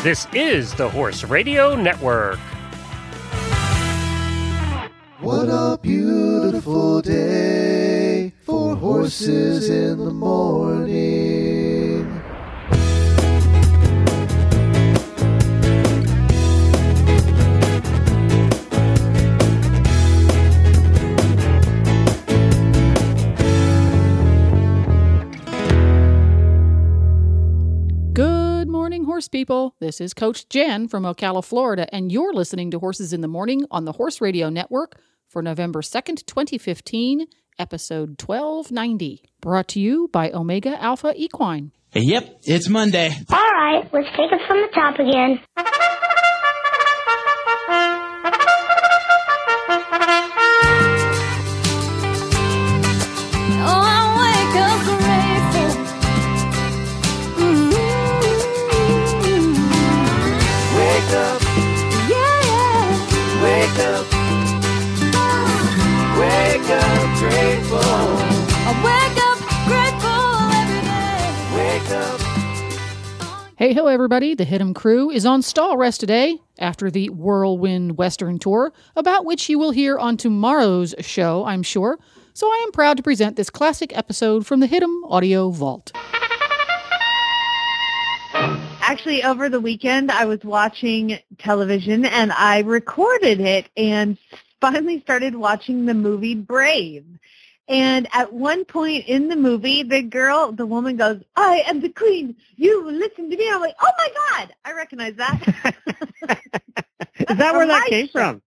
This is the Horse Radio Network. What a beautiful day for horses in the morning. Good morning, horse people. This is Coach Jen from Ocala, Florida, and you're listening to Horses in the Morning on the Horse Radio Network for November 2nd, 2015, episode 1290, brought to you by Omega Alpha Equine. Yep, it's Monday. All right, let's take it from the top again. Hey ho, everybody. The Hit 'em crew is on stall rest today after the Whirlwind Western Tour, about which you will hear on tomorrow's show, I'm sure. So I am proud to present this classic episode from the Hit 'em Audio Vault. Actually, over the weekend, I was watching television and I recorded it and finally started watching the movie Brave. And at one point in the movie, the woman goes, "I am the queen. You listen to me." I'm like, "Oh my God, I recognize that." Is that where that came from?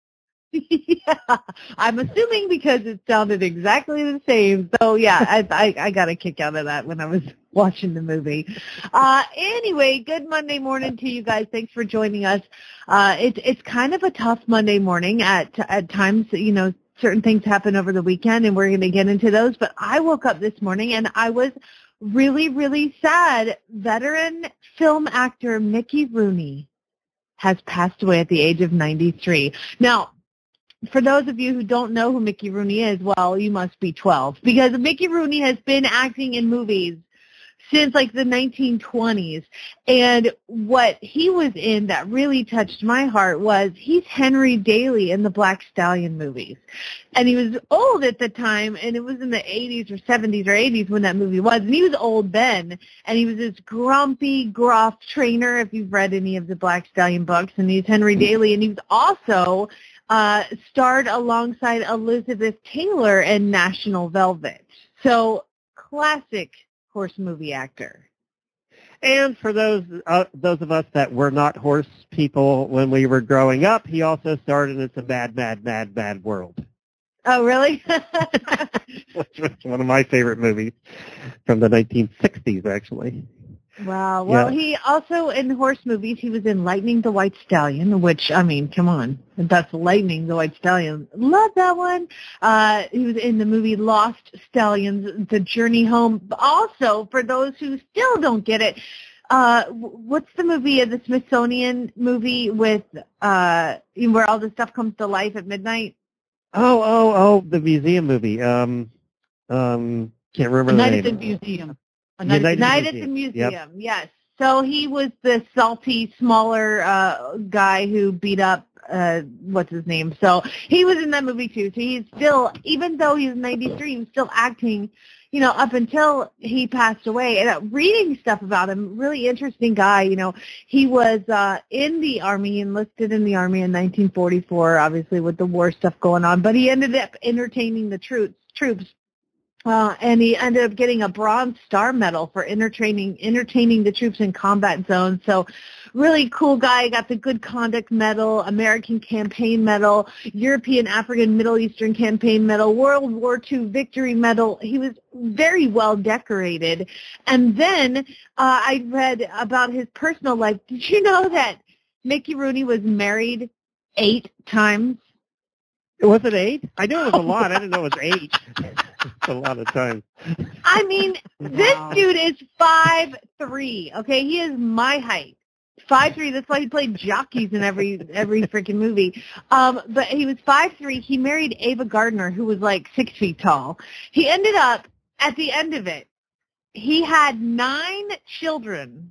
Yeah, I'm assuming because it sounded exactly the same. So yeah, I got a kick out of that when I was watching the movie. Anyway, good Monday morning to you guys. Thanks for joining us. It's kind of a tough Monday morning at times. You know, certain things happen over the weekend, and we're going to get into those. But I woke up this morning, and I was really, really sad. Veteran film actor Mickey Rooney has passed away at the age of 93. Now, for those of you who don't know who Mickey Rooney is, well, you must be 12, because Mickey Rooney has been acting in movies since like the 1920s. And what he was in that really touched my heart was he's Henry Daly in the Black Stallion movies. And he was old at the time, and it was in the 80s or 70s or 80s when that movie was. And he was old then, and he was this grumpy, gruff trainer, if you've read any of the Black Stallion books. And he's Henry Daly, and he was also starred alongside Elizabeth Taylor in National Velvet. So classic horse movie actor. And for those of us that were not horse people when we were growing up, he also starred in It's a Mad, Mad, Mad, Mad World. Oh, really? Which was one of my favorite movies from the 1960s, actually. Wow. Well, Yeah. he also, in horse movies, he was in Lightning the White Stallion, which, I mean, come on. That's Lightning the White Stallion. Love that one. He was in the movie Lost Stallions, The Journey Home. Also, for those who still don't get it, what's the movie, the Smithsonian movie with where all the stuff comes to life at midnight? Oh, the museum movie. Can't remember the name. Night at the Museum. Night at the Museum, Yep. yes. So he was the salty, smaller guy who beat up, what's his name? So he was in that movie too. So he's still, even though he's 93, he was still acting, you know, up until he passed away. And reading stuff about him, really interesting guy. You know, he was in the Army, enlisted in the Army in 1944, obviously with the war stuff going on. But he ended up entertaining the troops. And he ended up getting a Bronze Star Medal for entertaining the troops in combat zones. So really cool guy. Got the Good Conduct Medal, American Campaign Medal, European, African, Middle Eastern Campaign Medal, World War II Victory Medal. He was very well decorated. And then I read about his personal life. Did you know that Mickey Rooney was married 8 times? Was it 8? I knew it was a lot. I didn't know it was 8. It's a lot of times. I mean, this dude is 5'3", okay? He is my height. 5'3", that's why he played jockeys in every freaking movie. But he was 5'3". He married Ava Gardner, who was like 6 feet tall. He ended up, at the end of it, he had 9 children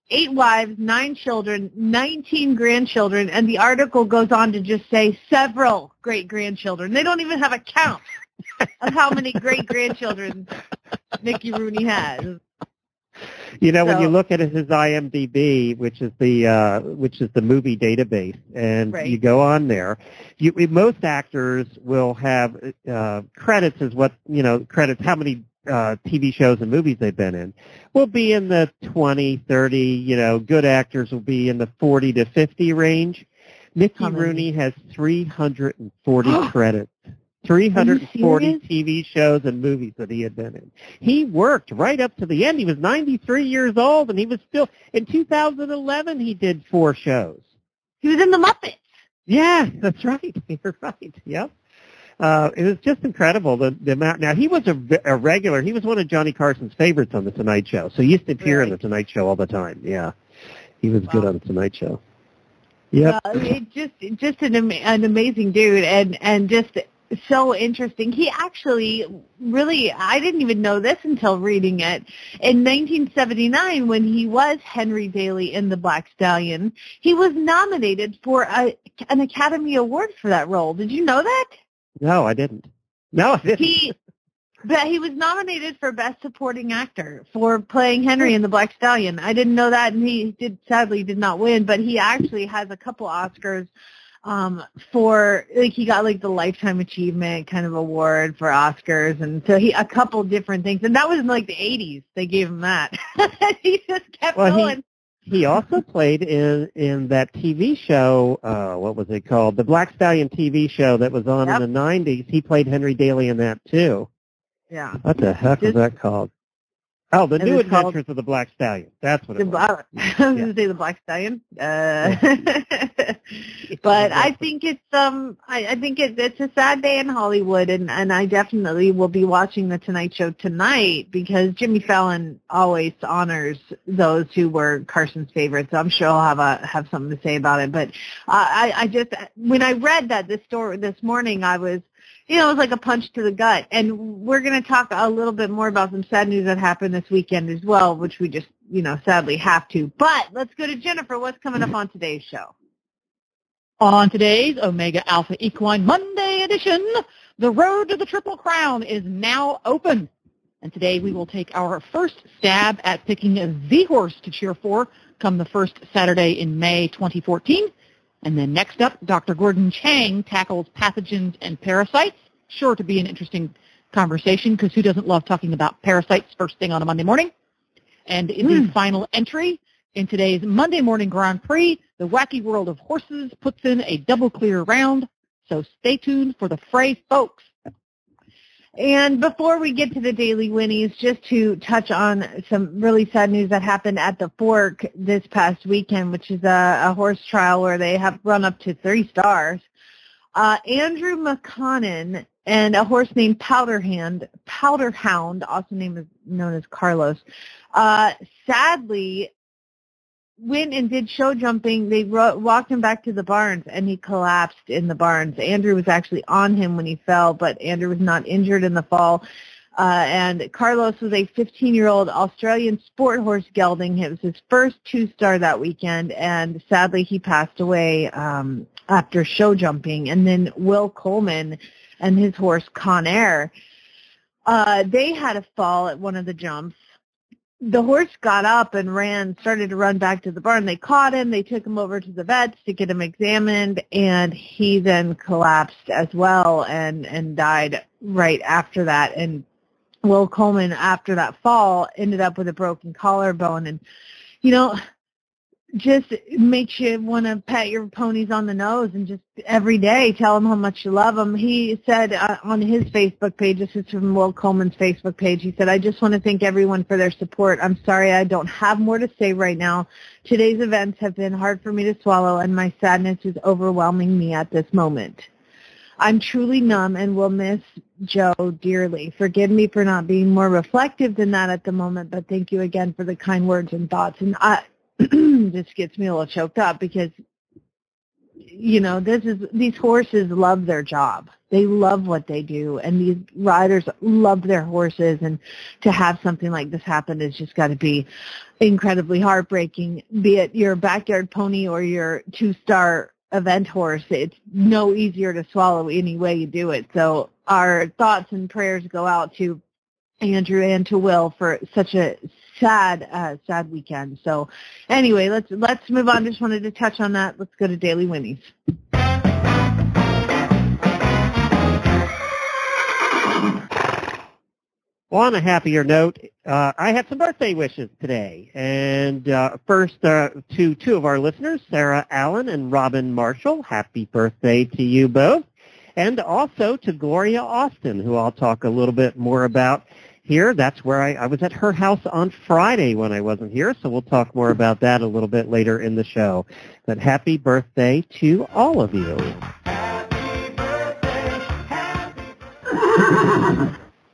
8 wives, 9 children, 19 grandchildren, and the article goes on to just say several great-grandchildren. They don't even have a count of how many great-grandchildren Mickey Rooney has. You know, when you look at his IMDb, which is the movie database, and you go on there, most actors will have credits as credits how many TV shows and movies they've been in. Will be in the 20, 30. Good actors will be in the 40 to 50 range. Mickey Rooney has 340 credits. 340 TV shows and movies that he had been in. He worked right up to the end. He was 93 years old, and he was still, in 2011, he did 4 shows. He was in The Muppets. Yeah, that's right. You're right. Yep. It was just incredible, the amount. Now, he was a regular. He was one of Johnny Carson's favorites on The Tonight Show, so he used to appear on The Tonight Show all the time. Yeah. He was good on The Tonight Show. Yeah. Just an amazing dude, and just so interesting. He actually really, I didn't even know this until reading it. In 1979, when he was Henry Daly in The Black Stallion, he was nominated for an Academy Award for that role. Did you know that? No, I didn't. But he was nominated for Best Supporting Actor for playing Henry in The Black Stallion. I didn't know that, and he sadly did not win, but he actually has a couple Oscars for, he got the Lifetime Achievement kind of award for Oscars, and so a couple different things, and that was in the 80s. They gave him that. He just kept going. He also played in that TV show, what was it called? The Black Stallion TV show that was on in the 90s. He played Henry Daly in that too. Yeah. What the heck was that called? Oh, The New Adventures of the Black Stallion. That's what it was. I was going to say The Black Stallion. But I think it's it's a sad day in Hollywood, and I definitely will be watching The Tonight Show tonight because Jimmy Fallon always honors those who were Carson's favorites. So I'm sure he'll have something to say about it. But I just, when I read that this story this morning, I was, it was like a punch to the gut. And we're going to talk a little bit more about some sad news that happened this weekend as well, which we just, sadly have to. But let's go to Jennifer. What's coming up on today's show? On today's Omega Alpha Equine Monday edition, the road to the Triple Crown is now open. And today we will take our first stab at picking the horse to cheer for come the first Saturday in May 2014. And then next up, Dr. Gordon Chang tackles pathogens and parasites. Sure to be an interesting conversation because who doesn't love talking about parasites first thing on a Monday morning? And in the final entry in today's Monday morning Grand Prix, the Wacky World of Horses puts in a double clear round. So stay tuned for the fray, folks. And before we get to the Daily Winnies, just to touch on some really sad news that happened at the Fork this past weekend, which is a horse trial where they have run up to 3 stars. Andrew McConnon and a horse named Powderhound, also known as Carlos, sadly went and did show jumping. They walked him back to the barns, and he collapsed in the barns. Andrew was actually on him when he fell, but Andrew was not injured in the fall. And Carlos was a 15-year-old Australian sport horse gelding. It was his first 2-star that weekend, and sadly he passed away after show jumping. And then Will Coleman and his horse Conair, they had a fall at one of the jumps. The horse got up and started to run back to the barn. They caught him. They took him over to the vets to get him examined, and he then collapsed as well and died right after that. And Will Coleman, after that fall, ended up with a broken collarbone. And, just makes you want to pat your ponies on the nose and just every day tell them how much you love them. He said on his Facebook page, this is from Will Coleman's Facebook page, he said, "I just want to thank everyone for their support. I'm sorry I don't have more to say right now. Today's events have been hard for me to swallow, and my sadness is overwhelming me at this moment. I'm truly numb and will miss Joe dearly. Forgive me for not being more reflective than that at the moment, but thank you again for the kind words and thoughts." And this gets me a little choked up because, these horses love their job. They love what they do, and these riders love their horses, and to have something like this happen has just got to be incredibly heartbreaking, be it your backyard pony or your 2-star event horse. It's no easier to swallow any way you do it. So our thoughts and prayers go out to Andrew and to Will for such a sad weekend. So anyway, let's move on. Just wanted to touch on that. Let's go to Daily Winnies. Well, on a happier note, I have some birthday wishes today. And first, to two of our listeners, Sarah Allen and Robin Marshall, happy birthday to you both. And also to Gloria Austin, who I'll talk a little bit more about here. That's where I was at her house on Friday when I wasn't here, so we'll talk more about that a little bit later in the show. But happy birthday to all of you. Happy birthday, happy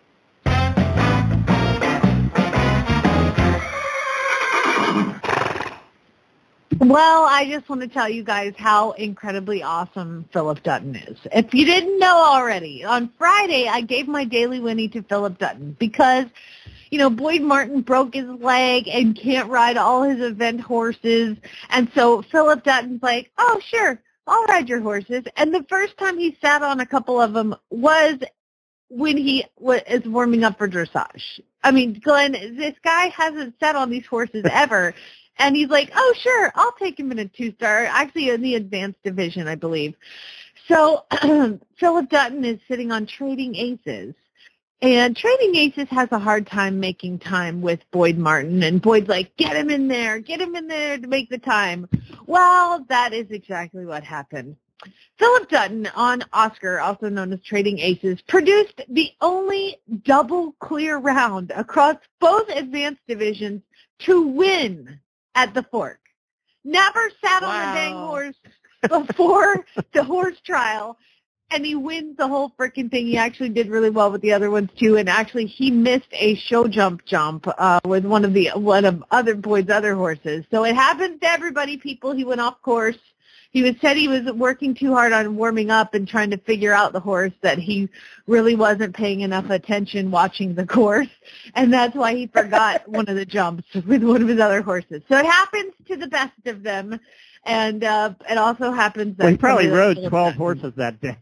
Well, I just want to tell you guys how incredibly awesome Philip Dutton is. If you didn't know already, on Friday I gave my Daily Winnie to Philip Dutton because, you know, Boyd Martin broke his leg and can't ride all his event horses. And so Philip Dutton's like, oh, sure, I'll ride your horses. And the first time he sat on a couple of them was when he is warming up for dressage. I mean, Glenn, this guy hasn't sat on these horses ever. And he's like, oh, sure, I'll take him in a 2-star, actually in the advanced division, I believe. So Philip Dutton is sitting on Trading Aces. And Trading Aces has a hard time making time with Boyd Martin. And Boyd's like, get him in there to make the time. Well, that is exactly what happened. Philip Dutton on Oscar, also known as Trading Aces, produced the only double clear round across both advanced divisions to win at the Fork. Never sat on the dang horse before the horse trial, and he wins the whole freaking thing. He actually did really well with the other ones too, and actually he missed a show jump with one of other Boyd's other horses. So it happens to everybody, people. He went off course. Said he was working too hard on warming up and trying to figure out the horse, that he really wasn't paying enough attention watching the course, and that's why he forgot one of the jumps with one of his other horses. So it happens to the best of them, and it also happens that... Well, he probably rode 12 horses that day.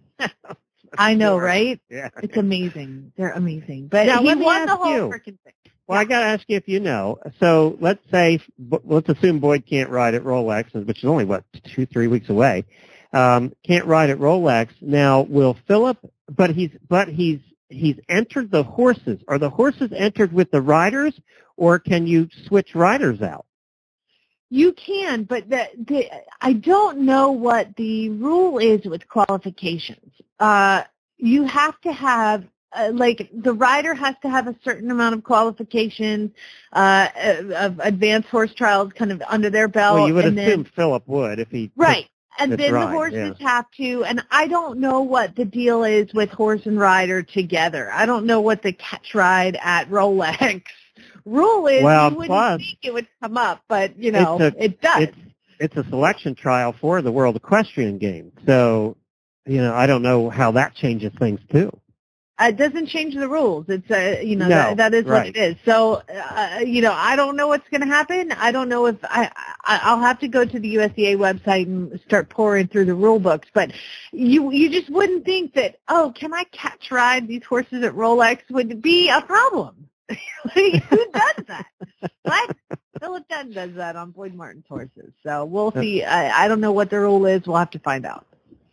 I know, right? Yeah. It's amazing. They're amazing. But now, he won the whole freaking thing. Well, I got to ask you if you know. So let's assume Boyd can't ride at Rolex, which is only, 2-3 weeks away. Can't ride at Rolex. Now, will Philip, but he's entered the horses. Are the horses entered with the riders, or can you switch riders out? You can, but I don't know what the rule is with qualifications. You have to have, the rider has to have a certain amount of qualifications, of advanced horse trials kind of under their belt. Well, you would assume Philip would if he... Right. And then the horses have to, and I don't know what the deal is with horse and rider together. I don't know what the catch ride at Rolex rule is. Well, you wouldn't think it would come up, but, it does. It's a selection trial for the World Equestrian Games. So, I don't know how that changes things, too. It doesn't change the rules. It's, no, that is right. what it is. So, I don't know what's going to happen. I don't know if I'll have to go to the USEA website and start pouring through the rule books. But you just wouldn't think that, can I catch ride these horses at Rolex would be a problem. Who does that? What? Philip Dutton does that on Boyd Martin's horses. So we'll see. I don't know what the rule is. We'll have to find out.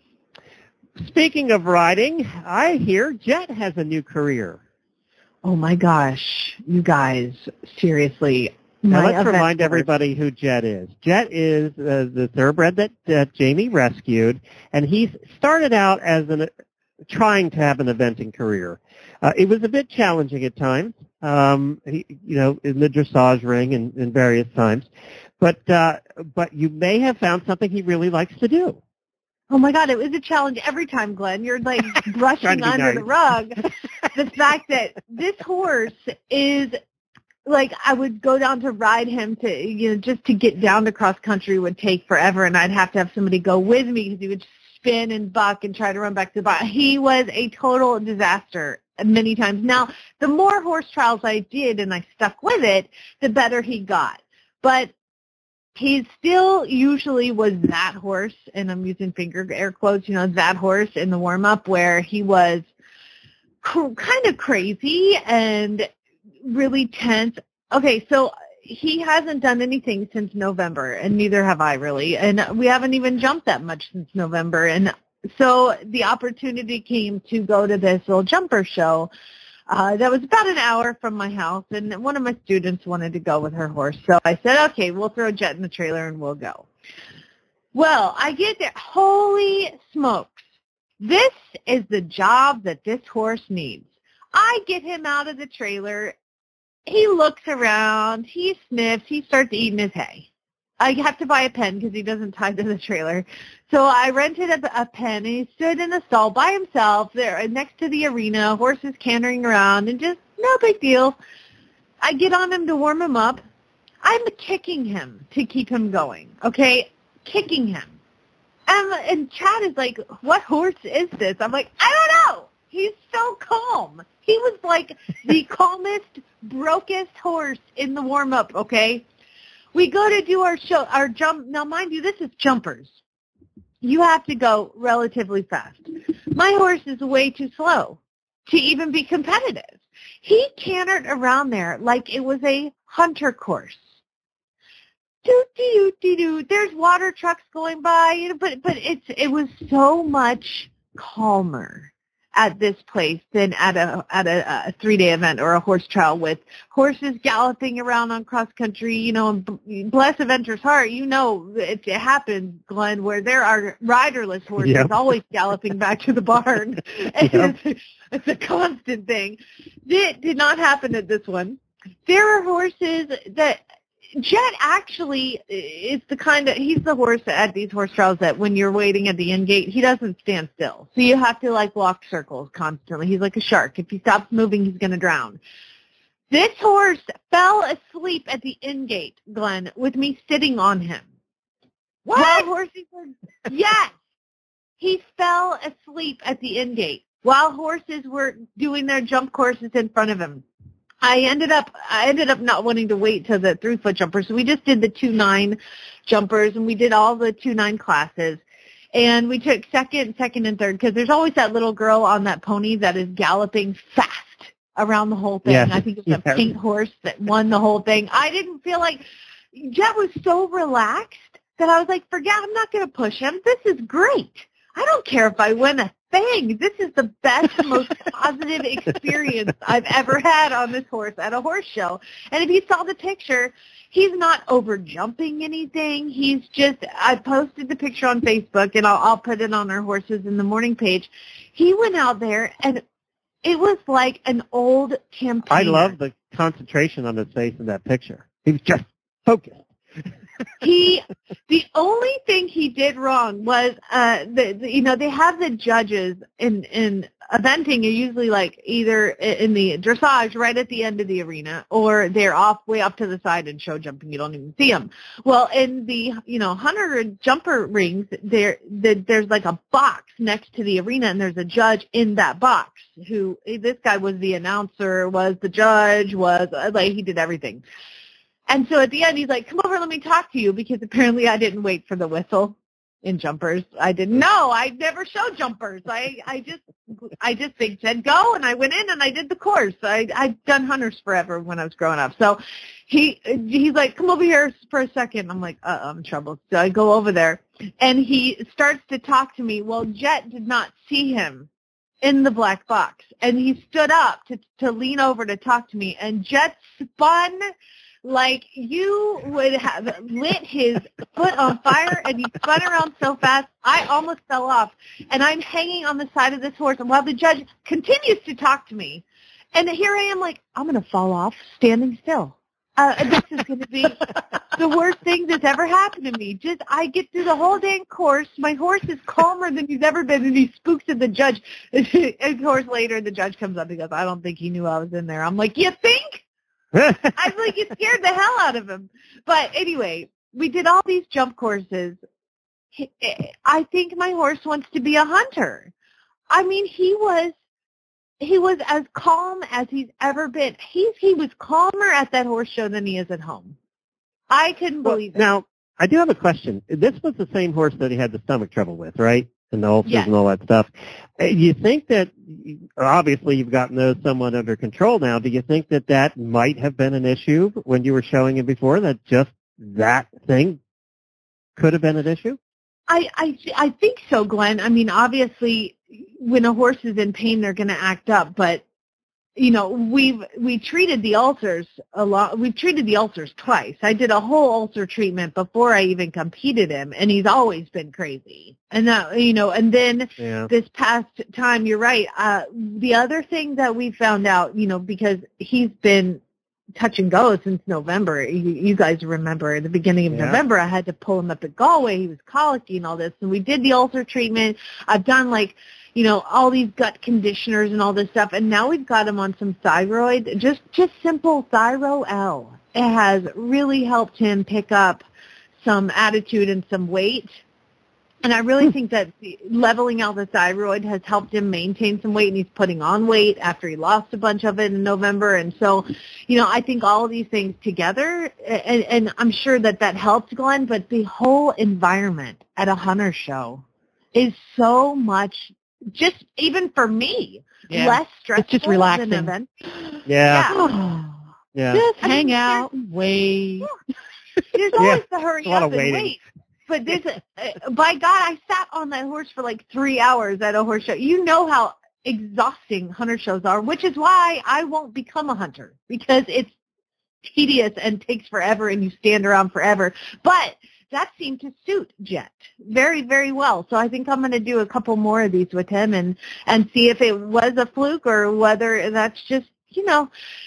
Speaking of riding, I hear Jet has a new career. Oh, my gosh. You guys, seriously. Now, let's remind everybody who Jet is. Jet is the thoroughbred that Jamie rescued, and he's started out as trying to have an eventing career. It was a bit challenging at times, in the dressage ring and various times. But you may have found something he really likes to do. Oh, my God, it was a challenge every time, Glenn. You're, brushing under the rug. The fact that this horse is, I would go down to ride him to, just to get down to cross country would take forever, and I'd have to have somebody go with me because he would spin and buck and try to run back to the barn. He was a total disaster many times. Now, the more horse trials I did and I stuck with it, the better he got. But he still usually was that horse, and I'm using finger air quotes, that horse in the warm-up where he was kind of crazy and really tense. Okay, so he hasn't done anything since November, and neither have I really, and we haven't even jumped that much since November. And so the opportunity came to go to this little jumper show that was about an hour from my house, and one of my students wanted to go with her horse. So I said, okay, we'll throw Jet in the trailer and we'll go. Well, I get there. Holy smokes. This is the job that this horse needs. I get him out of the trailer. He looks around. He sniffs. He starts eating his hay. I have to buy a pen because he doesn't tie to the trailer. So I rented a pen, and he stood in the stall by himself there next to the arena, horses cantering around, and just no big deal. I get on him to warm him up. I'm kicking him to keep him going, okay? Kicking him. And Chad is like, what horse is this? I'm like, I don't know. He's so calm. He was like the calmest, brokest horse in the warm-up, okay? We go to do our jump. Now, mind you, this is jumpers. You have to go relatively fast. My horse is way too slow to even be competitive. He cantered around there like it was a hunter course. Doo-dee-doo-dee-doo. There's water trucks going by, but it was so much calmer at this place than at a 3-day event or a horse trial with horses galloping around on cross country, and bless a venture's heart, it happens, Glenn, where there are riderless horses always galloping back to the barn. And it's a constant thing. It did not happen at this one. There are horses that Jet actually is he's the horse at these horse trials that when you're waiting at the end gate, he doesn't stand still. So you have to walk circles constantly. He's like a shark. If he stops moving, he's going to drown. This horse fell asleep at the end gate, Glenn, with me sitting on him. What? Yes. He fell asleep at the end gate while horses were doing their jump courses in front of him. I ended up not wanting to wait till the 3-foot jumpers. So we just did the 2-9 jumpers, and we did all the 2-9 classes. And we took second, and third, because there's always that little girl on that pony that is galloping fast around the whole thing. Yes. I think it was a pink horse that won the whole thing. I didn't feel like Jet was so relaxed that I was like, forget, I'm not going to push him. This is great. I don't care if I win a thing. This is the best, most positive experience I've ever had on this horse at a horse show. And if you saw the picture, he's not over jumping anything. He's just, I posted the picture on Facebook, and I'll put it on our Horses in the Morning page. He went out there, and it was like an old campaigner. I love the concentration on his face in that picture. He was just focused. The only thing he did wrong was, they have the judges in eventing are usually either in the dressage right at the end of the arena, or they're way off to the side in show jumping. You don't even see them. Well, in the, hunter jumper rings, there's like a box next to the arena, and there's a judge in that box who, this guy was the announcer, was the judge, he did everything. And so at the end, he's like, come over, let me talk to you, because apparently I didn't wait for the whistle in jumpers. I didn't know. I never showed jumpers. I just said go, and I went in and I did the course. I'd done hunters forever when I was growing up. So he's like, come over here for a second. I'm like, I'm in trouble. So I go over there, and he starts to talk to me. Well, Jet did not see him in the black box, and he stood up to lean over to talk to me, and Jet spun like you would have lit his foot on fire, and he spun around so fast, I almost fell off. And I'm hanging on the side of this horse, and while the judge continues to talk to me, and here I am like, I'm going to fall off standing still. This is going to be the worst thing that's ever happened to me. I get through the whole dang course. My horse is calmer than he's ever been, and he spooks at the judge. Of course, later the judge comes up and goes, I don't think he knew I was in there. I'm like, you think? I was like, it scared the hell out of him. But anyway, we did all these jump courses, I think my horse wants to be a hunter. I mean, he was as calm as he's ever been. He was calmer at that horse show than he is at home. I couldn't believe it. Now, I do have a question. This was the same horse that he had the stomach trouble with, right? And the ulcers and all that stuff. You think that, obviously you've gotten those somewhat under control now, do you think that that might have been an issue when you were showing him before, that just that thing could have been an issue? I think so, Glenn. I mean, obviously, when a horse is in pain, they're going to act up. But, you know, we treated the ulcers a lot. We've treated the ulcers twice. I did a whole ulcer treatment before I even competed him, and he's always been crazy. And that, you know, and then this past time, you're right. The other thing that we found out, you know, because he's been touch and go since November. You guys remember at the beginning of November, I had to pull him up at Galway. He was colicky and all this. And we did the ulcer treatment. I've done you know, all these gut conditioners and all this stuff. And now we've got him on some thyroid, just simple Thyro-L. It has really helped him pick up some attitude and some weight. And I really think that leveling out the thyroid has helped him maintain some weight, and he's putting on weight after he lost a bunch of it in November. And so, you know, I think all of these things together, and I'm sure that helped Glenn, but the whole environment at a hunter show is so much, just even for me, less stressful. It's just relaxing. Than an event. Yeah. Just hang out and wait. There's always the hurry up and wait. But there's by God, I sat on that horse for 3 hours at a horse show. You know how exhausting hunter shows are, which is why I won't become a hunter, because it's tedious and takes forever and you stand around forever. But that seemed to suit Jet very, very well. So I think I'm going to do a couple more of these with him and see if it was a fluke or whether that's just, you know,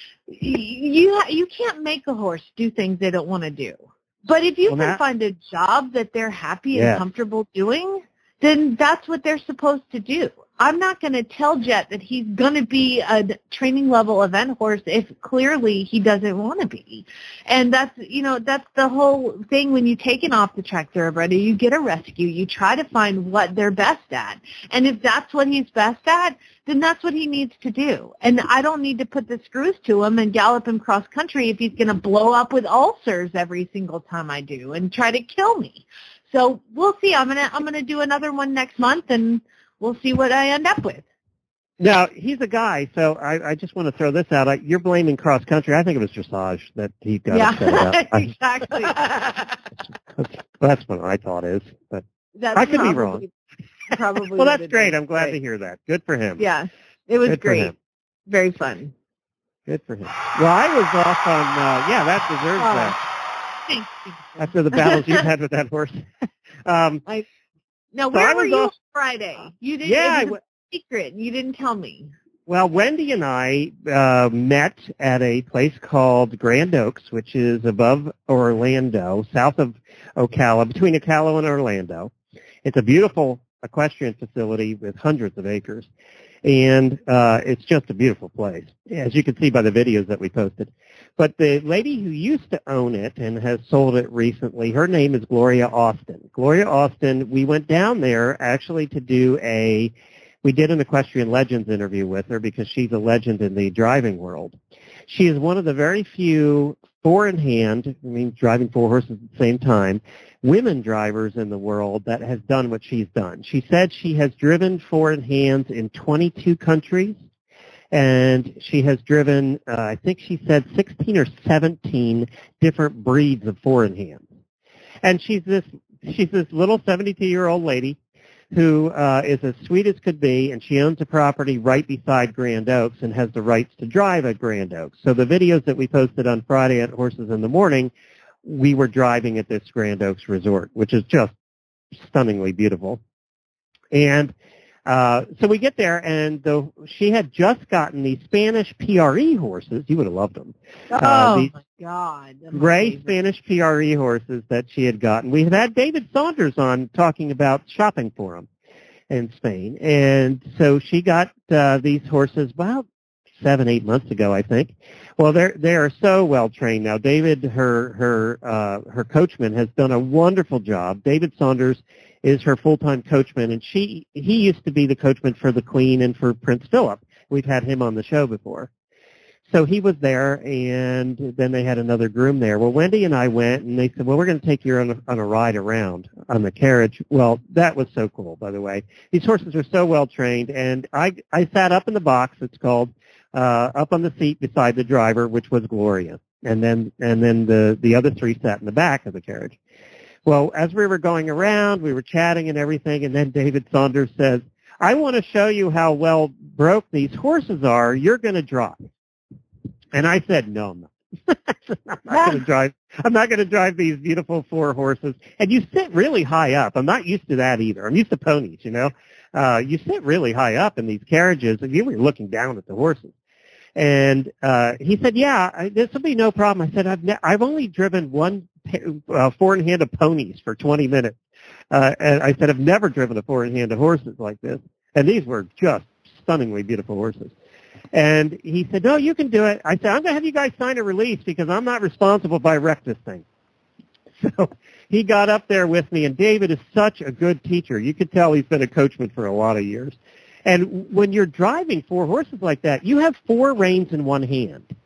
you can't make a horse do things they don't want to do. But if you can find a job that they're happy and comfortable doing, then that's what they're supposed to do. I'm not going to tell Jet that he's going to be a training level event horse if clearly he doesn't want to be. And that's, you know, that's the whole thing when you take an off the track thoroughbred, you get a rescue, you try to find what they're best at. And if that's what he's best at, then that's what he needs to do. And I don't need to put the screws to him and gallop him cross country if he's going to blow up with ulcers every single time I do and try to kill me. So we'll see. I'm gonna do another one next month, and we'll see what I end up with. Now, he's a guy, so I just want to throw this out. You're blaming cross country. I think it was dressage that he got upset about. Exactly. That's what I thought is, but I could be wrong. Probably. Well, that's great. I'm glad to hear that. Good for him. Yeah, it was great. Very fun. Good for him. Well, I was off on, that deserves that. Thanks. After the battles you've had with that horse. Now, where were you on Friday? You didn't. Yeah, it was a secret. You didn't tell me. Well, Wendy and I met at a place called Grand Oaks, which is above Orlando, south of Ocala, between Ocala and Orlando. It's a beautiful equestrian facility with hundreds of acres, and it's just a beautiful place, as you can see by the videos that we posted. But the lady who used to own it and has sold it recently, her name is Gloria Austin. Gloria Austin, we went down there actually to do we did an Equestrian Legends interview with her because she's a legend in the driving world. She is one of the very few four-in-hand, driving four horses at the same time, women drivers in the world that has done what she's done. She said she has driven four-in-hands in 22 countries, and she has driven, I think she said 16 or 17 different breeds of four-in-hands. And she's this little 72-year-old lady who is as sweet as could be, and she owns a property right beside Grand Oaks and has the rights to drive at Grand Oaks. So the videos that we posted on Friday at Horses in the Morning, we were driving at this Grand Oaks resort, which is just stunningly beautiful. And so we get there, and she had just gotten these Spanish PRE horses. You would have loved them. My God. Gray Spanish PRE horses that she had gotten. We had David Saunders on talking about shopping for them in Spain. And so she got these horses about 7-8 months ago, I think. Well, they are so well trained now. David, her coachman, has done a wonderful job. David Saunders is her full-time coachman, and he used to be the coachman for the Queen and for Prince Philip. We've had him on the show before. So he was there, and then they had another groom there. Well, Wendy and I went, and they said, well, we're going to take you on a ride around on the carriage. Well, that was so cool, by the way. These horses are so well trained, and I sat up in the box, it's called, up on the seat beside the driver, which was Gloria. And then the other three sat in the back of the carriage. Well, as we were going around, we were chatting and everything, and then David Saunders says, I want to show you how well broke these horses are. You're going to drive. And I said, no, I'm not. I'm not going to drive. I'm not going to drive these beautiful 4 horses. And you sit really high up. I'm not used to that either. I'm used to ponies, you know. You sit really high up in these carriages, and you were looking down at the horses. And he said, yeah, this will be no problem. I said, I've only driven one 4-in-hand of ponies for 20 minutes. And I said, I've never driven a 4-in-hand of horses like this. And these were just stunningly beautiful horses. And he said, no, you can do it. I said, I'm going to have you guys sign a release because I'm not responsible if I wreck this thing. So he got up there with me, and David is such a good teacher. You could tell he's been a coachman for a lot of years. And when you're driving 4 horses like that, you have 4 reins in one hand.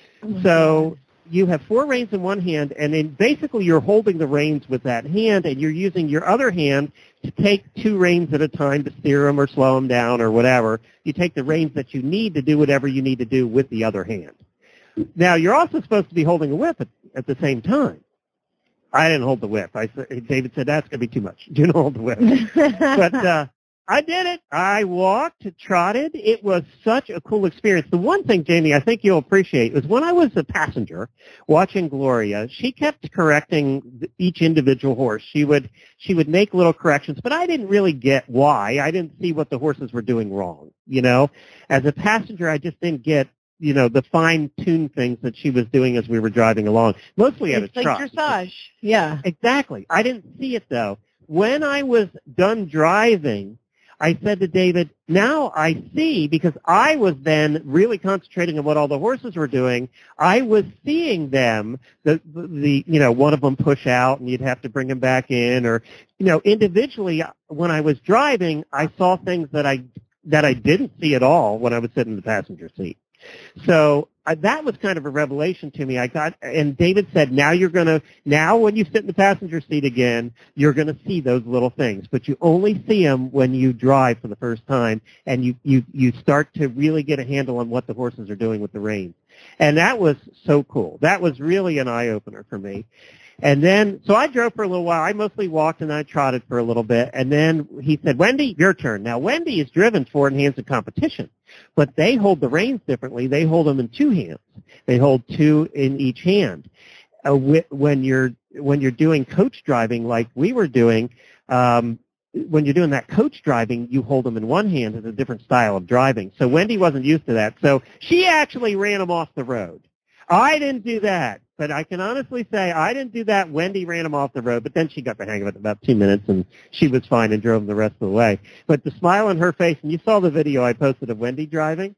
So you have 4 reins in one hand, and then basically you're holding the reins with that hand, and you're using your other hand to take 2 reins at a time to steer them or slow them down or whatever. You take the reins that you need to do whatever you need to do with the other hand. Now, you're also supposed to be holding a whip at the same time. I didn't hold the whip. David said, that's going to be too much. You don't hold the whip. But I did it. I walked, trotted. It was such a cool experience. The one thing, Jamie, I think you'll appreciate was when I was a passenger watching Gloria, she kept correcting each individual horse. She would make little corrections, but I didn't really get why. I didn't see what the horses were doing wrong. You know, as a passenger, I just didn't get, you know, the fine-tuned things that she was doing as we were driving along, mostly at a trot. It's like dressage. Yeah. Exactly. I didn't see it, though. When I was done driving, I said to David, now I see, because I was then really concentrating on what all the horses were doing. I was seeing them, the you know, one of them push out and you'd have to bring them back in, or, you know, individually when I was driving, I saw things that I didn't see at all when I was sitting in the passenger seat. So that was kind of a revelation to me. And David said, now when you sit in the passenger seat again, you're going to see those little things, but you only see them when you drive for the first time, and you start to really get a handle on what the horses are doing with the reins. And that was so cool. That was really an eye-opener for me. And then, so I drove for a little while. I mostly walked and I trotted for a little bit. And then he said, Wendy, your turn. Now, Wendy is driven 4-in-hands in competition, but they hold the reins differently. They hold them in 2 hands. They hold 2 in each hand. When you're doing coach driving like we were doing, when you're doing that coach driving, you hold them in 1 hand. It's a different style of driving. So Wendy wasn't used to that. So she actually ran them off the road. I didn't do that, but I can honestly say I didn't do that. Wendy ran them off the road, but then she got the hang of it in about 2 minutes, and she was fine and drove them the rest of the way. But the smile on her face, and you saw the video I posted of Wendy driving,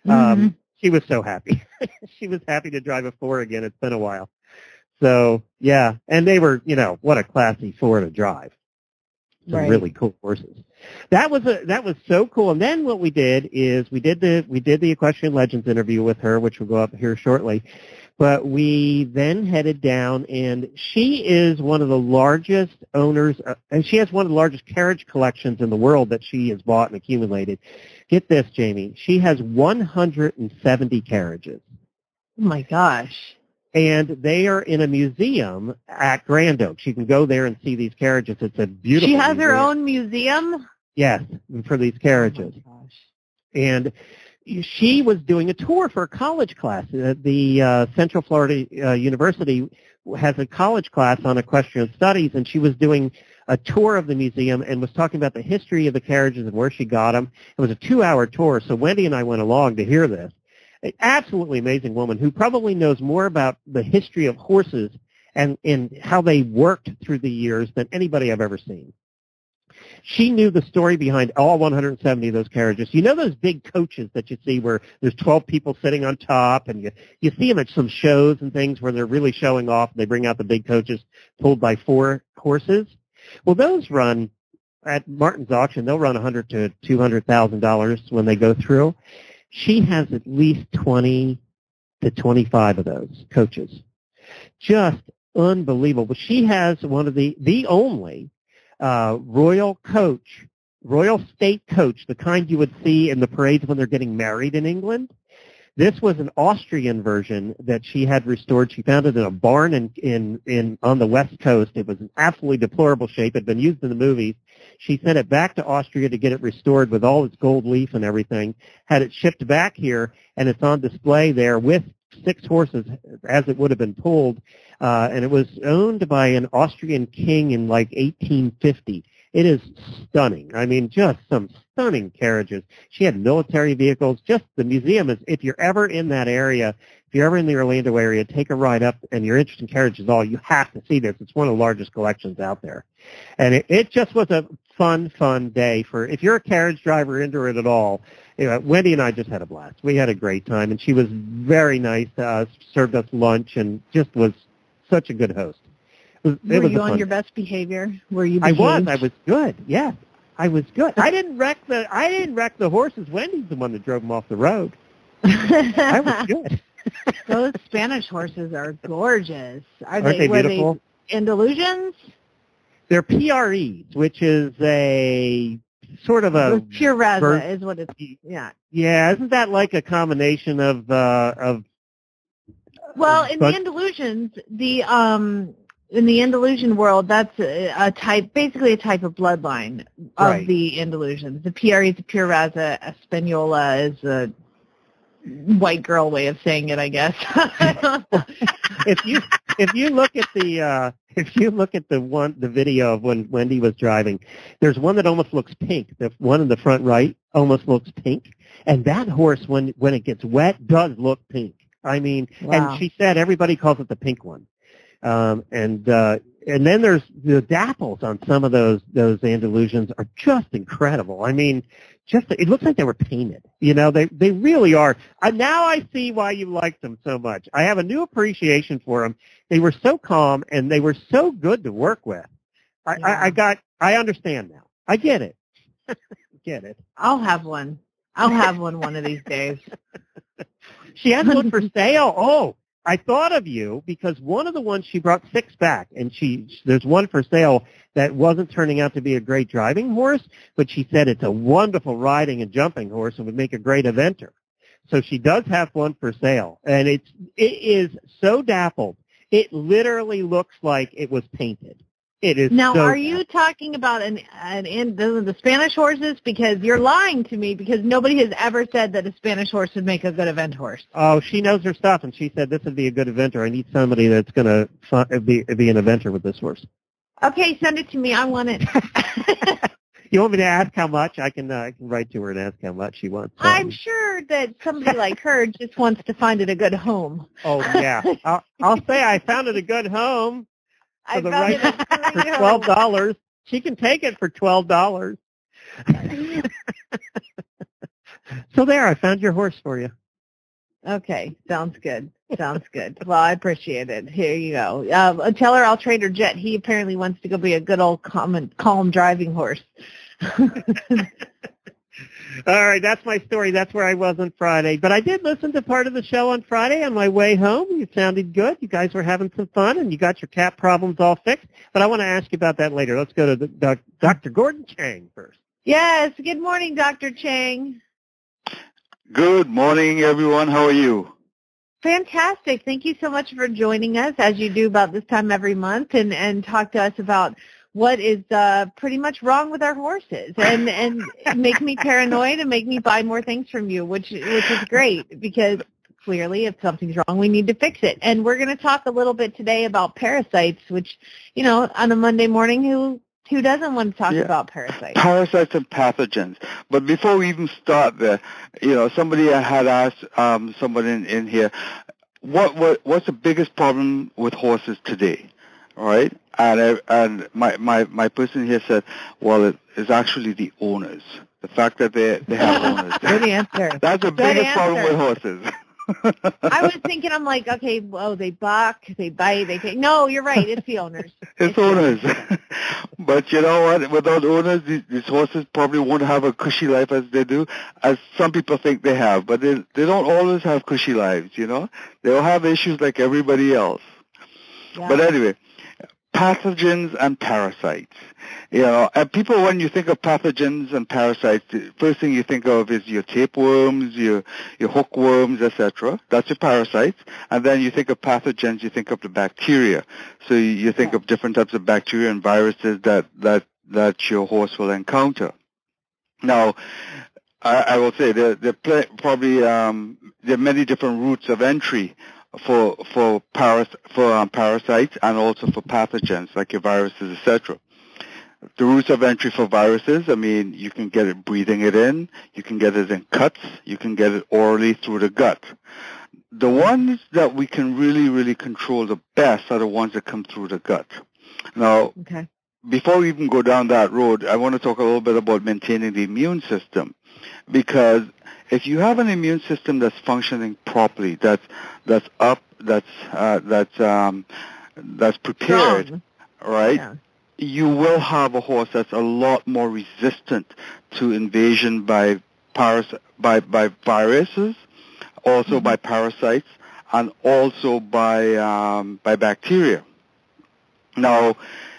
she was so happy. She was happy to drive a 4 again. It's been a while. So, yeah, and they were, you know, what a classy 4 to drive. Some really cool horses. That was so cool. And then what we did is we did the Equestrian Legends interview with her, which will go up here shortly. But we then headed down, and she is one of the largest owners, and she has one of the largest carriage collections in the world that she has bought and accumulated. Get this, Jamie. She has 170 carriages. Oh, my gosh. And they are in a museum at Grand Oaks. You can go there and see these carriages. It's a beautiful She has museum. her own museum? Yes, for these carriages. Oh, my gosh. And she was doing a tour for a college class. The Central Florida University has a college class on equestrian studies, and she was doing a tour of the museum and was talking about the history of the carriages and where she got them. It was a 2-hour tour, so Wendy and I went along to hear this. An absolutely amazing woman who probably knows more about the history of horses and how they worked through the years than anybody I've ever seen. She knew the story behind all 170 of those carriages. You know those big coaches that you see where there's 12 people sitting on top, and you see them at some shows and things where they're really showing off. They bring out the big coaches pulled by 4 horses. Well, those run at Martin's auction, they'll run $100,000 to $200,000 when they go through. She has at least 20 to 25 of those coaches. Just unbelievable. She has one of the only royal state coach, the kind you would see in the parades when they're getting married in England. This was an Austrian version that she had restored. She found it in a barn in on the West Coast. It was in absolutely deplorable shape. It had been used in the movies. She sent it back to Austria to get it restored with all its gold leaf and everything, had it shipped back here, and it's on display there with 6 horses as it would have been pulled. And it was owned by an Austrian king in like 1850. It is stunning. I mean, just some stunning carriages. She had military vehicles. Just the museum is, if you're ever in that area, if you're ever in the Orlando area, take a ride up and you're interested in carriages at all, you have to see this. It's one of the largest collections out there. And it just was a fun day for, if you're a carriage driver into it at all, you know, Wendy and I just had a blast. We had a great time, and she was very nice to us, served us lunch, and just was such a good host. Were you on your best behavior? Were you behaved? I was good. Yes, I was good. I didn't wreck the horses. Wendy's the one that drove them off the road. I was good. Those Spanish horses are gorgeous. Aren't they beautiful? They Andalusians? They're PREs, which is a sort of a pure raza is what it's. Yeah. Yeah, isn't that like a combination of? Well, in the Andalusians, in the Andalusian world, that's basically a type of bloodline of the Andalusians. The PRE is a pure raza. Española is a white girl way of saying it, I guess. If you look at the video of when Wendy was driving, there's one that almost looks pink. The one in the front right almost looks pink, and that horse, when it gets wet, does look pink. I mean, wow. And she said everybody calls it the pink one. And then there's the dapples on some of those Andalusians are just incredible. I mean, it looks like they were painted. You know, they really are. Now I see why you liked them so much. I have a new appreciation for them. They were so calm and they were so good to work with. I understand now. I get it. Get it. I'll have one. One of these days. She has one for sale. Oh, I thought of you because one of the ones she brought 6 back, and there's one for sale that wasn't turning out to be a great driving horse, but she said it's a wonderful riding and jumping horse and would make a great eventer. So she does have one for sale, and it is so dappled. It literally looks like it was painted. It is. Now, so are you talking about the Spanish horses? Because you're lying to me, because nobody has ever said that a Spanish horse would make a good event horse. Oh, she knows her stuff, and she said this would be a good eventer. I need somebody that's going to be an eventer with this horse. Okay, send it to me. I want it. You want me to ask how much? I can write to her and ask how much she wants. I'm sure that somebody like her just wants to find it a good home. Oh, yeah. I'll say I found it a good home. For $12. She can take it for $12. So there, I found your horse for you. Okay, sounds good. Well, I appreciate it. Here you go. Tell her I'll trade her Jet. He apparently wants to go be a good old calm driving horse. All right, that's my story. That's where I was on Friday. But I did listen to part of the show on Friday on my way home. You sounded good. You guys were having some fun, and you got your cat problems all fixed. But I want to ask you about that later. Let's go to Dr. Gordon Chang first. Yes. Good morning, Dr. Chang. Good morning, everyone. How are you? Fantastic. Thank you so much for joining us, as you do about this time every month, and talk to us about what is pretty much wrong with our horses, and make me paranoid and make me buy more things from you, which is great, because clearly if something's wrong, we need to fix it. And we're going to talk a little bit today about parasites, which, you know, on a Monday morning, who doesn't want to talk about parasites? Parasites and pathogens. But before we even start there, you know, somebody had asked someone in here, what's the biggest problem with horses today? All right, and my person here said, well, it's actually the owners. The fact that they have owners. Good answer. That's the biggest problem with horses. I was thinking, I'm like, okay, well, they buck, they bite, they take. No, you're right. It's the owners. It's owners. But you know what? Without owners, these horses probably won't have a cushy life as they do, as some people think they have. But they don't always have cushy lives, you know? They'll have issues like everybody else. Yeah. But anyway, pathogens and parasites. You know, and people, when you think of pathogens and parasites, the first thing you think of is your tapeworms, your hookworms, etc. That's your parasites. And then you think of pathogens, you think of the bacteria. So you think of different types of bacteria and viruses that your horse will encounter. Now, I will say there are many different routes of entry for parasites and also for pathogens like your viruses, etc. The routes of entry for viruses, I mean, you can get it breathing it in, you can get it in cuts, you can get it orally through the gut. The ones that we can really, really control the best are the ones that come through the gut. Now, before we even go down that road, I want to talk a little bit about maintaining the immune system, because if you have an immune system that's functioning properly, that's up, that's prepared, strong, right? Yeah. You will have a horse that's a lot more resistant to invasion by viruses, also by parasites, and also by bacteria. Now,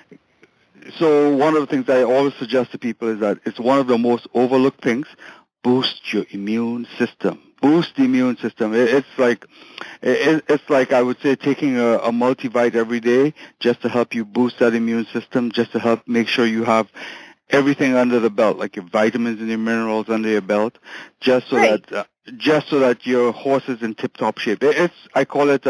so one of the things I always suggest to people is that it's one of the most overlooked things. Boost your immune system. Boost the immune system. It's like I would say taking a multivite every day just to help you boost that immune system, just to help make sure you have everything under the belt, like your vitamins and your minerals under your belt, just so that your horse is in tip-top shape. I call it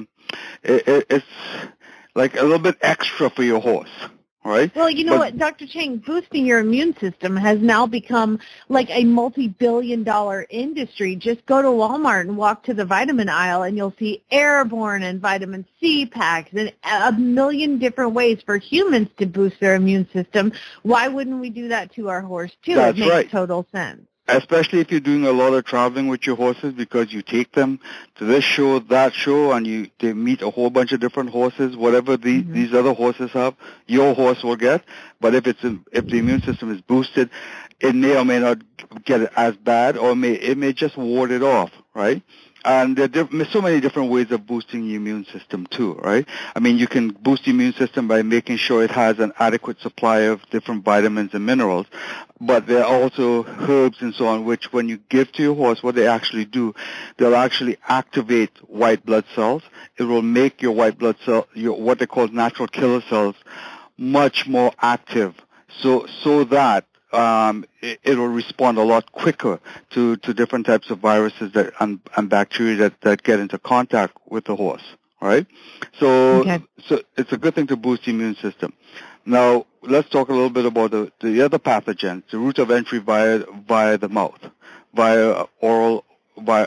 it's like a little bit extra for your horse. Right. Well, you know what, Dr. Chang, boosting your immune system has now become like a multi-billion-dollar industry. Just go to Walmart and walk to the vitamin aisle, and you'll see Airborne and vitamin C packs and a million different ways for humans to boost their immune system. Why wouldn't we do that to our horse, too? That's it makes right. Total sense. Especially if you're doing a lot of traveling with your horses, because you take them to this show, that show, and they meet a whole bunch of different horses. Whatever these other horses have, your horse will get. But if the immune system is boosted, it may or may not get it as bad, or it may just ward it off, right? And there are so many different ways of boosting your immune system too, right? I mean, you can boost the immune system by making sure it has an adequate supply of different vitamins and minerals. But there are also herbs and so on, which when you give to your horse, what they actually do, they'll actually activate white blood cells. It will make your white blood cell, what they call natural killer cells, much more active, so that it will respond a lot quicker to different types of viruses and bacteria that get into contact with the horse, right? So it's a good thing to boost the immune system. Now, let's talk a little bit about the other pathogens, the route of entry via the mouth, via oral, via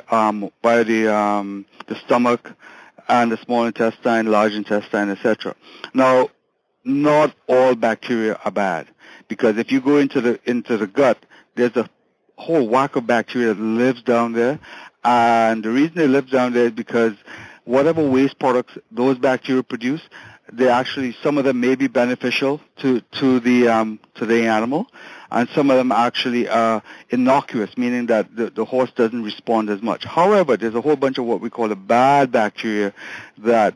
the stomach and the small intestine, large intestine, etc. Now, not all bacteria are bad, because if you go into the gut, there's a whole whack of bacteria that lives down there, and the reason they live down there is because whatever waste products those bacteria produce, some of them may be beneficial to the animal, and some of them actually are innocuous, meaning that the horse doesn't respond as much. However, there's a whole bunch of what we call the bad bacteria that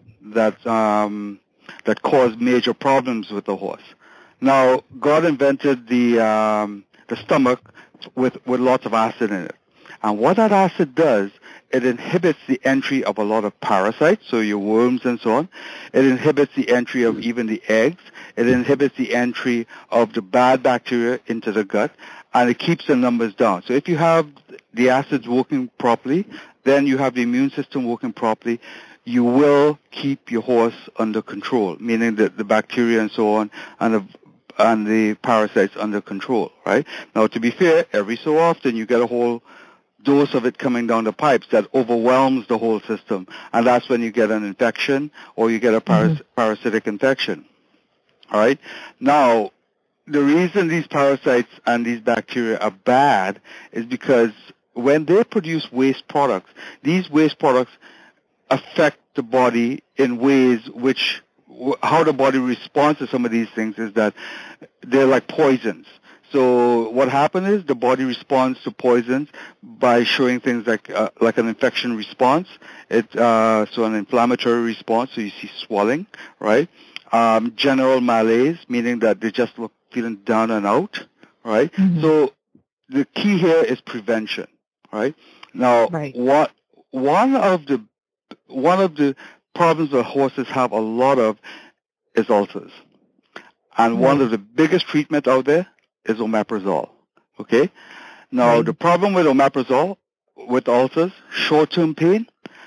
cause major problems with the horse. Now, God invented the stomach with lots of acid in it. And what that acid does, it inhibits the entry of a lot of parasites, so your worms and so on. It inhibits the entry of even the eggs. It inhibits the entry of the bad bacteria into the gut, and it keeps the numbers down. So if you have the acids working properly, then you have the immune system working properly, you will keep your horse under control, meaning that the bacteria and so on and the parasites under control, right? Now, to be fair, every so often you get a whole dose of it coming down the pipes that overwhelms the whole system, and that's when you get an infection or you get a parasitic infection, all right? Now, the reason these parasites and these bacteria are bad is because when they produce waste products, these waste products affect the body in ways which, how the body responds to some of these things is that they're like poisons. So what happens is the body responds to poisons by showing things like an infection response. So an inflammatory response. So you see swelling, right? General malaise, meaning that they just were feeling down and out, right? Mm-hmm. So the key here is prevention, right? Now, one of the problems that horses have a lot of is ulcers, and one of the biggest treatment out there is omeprazole. Okay. Now the problem with omeprazole with ulcers, short-term pain,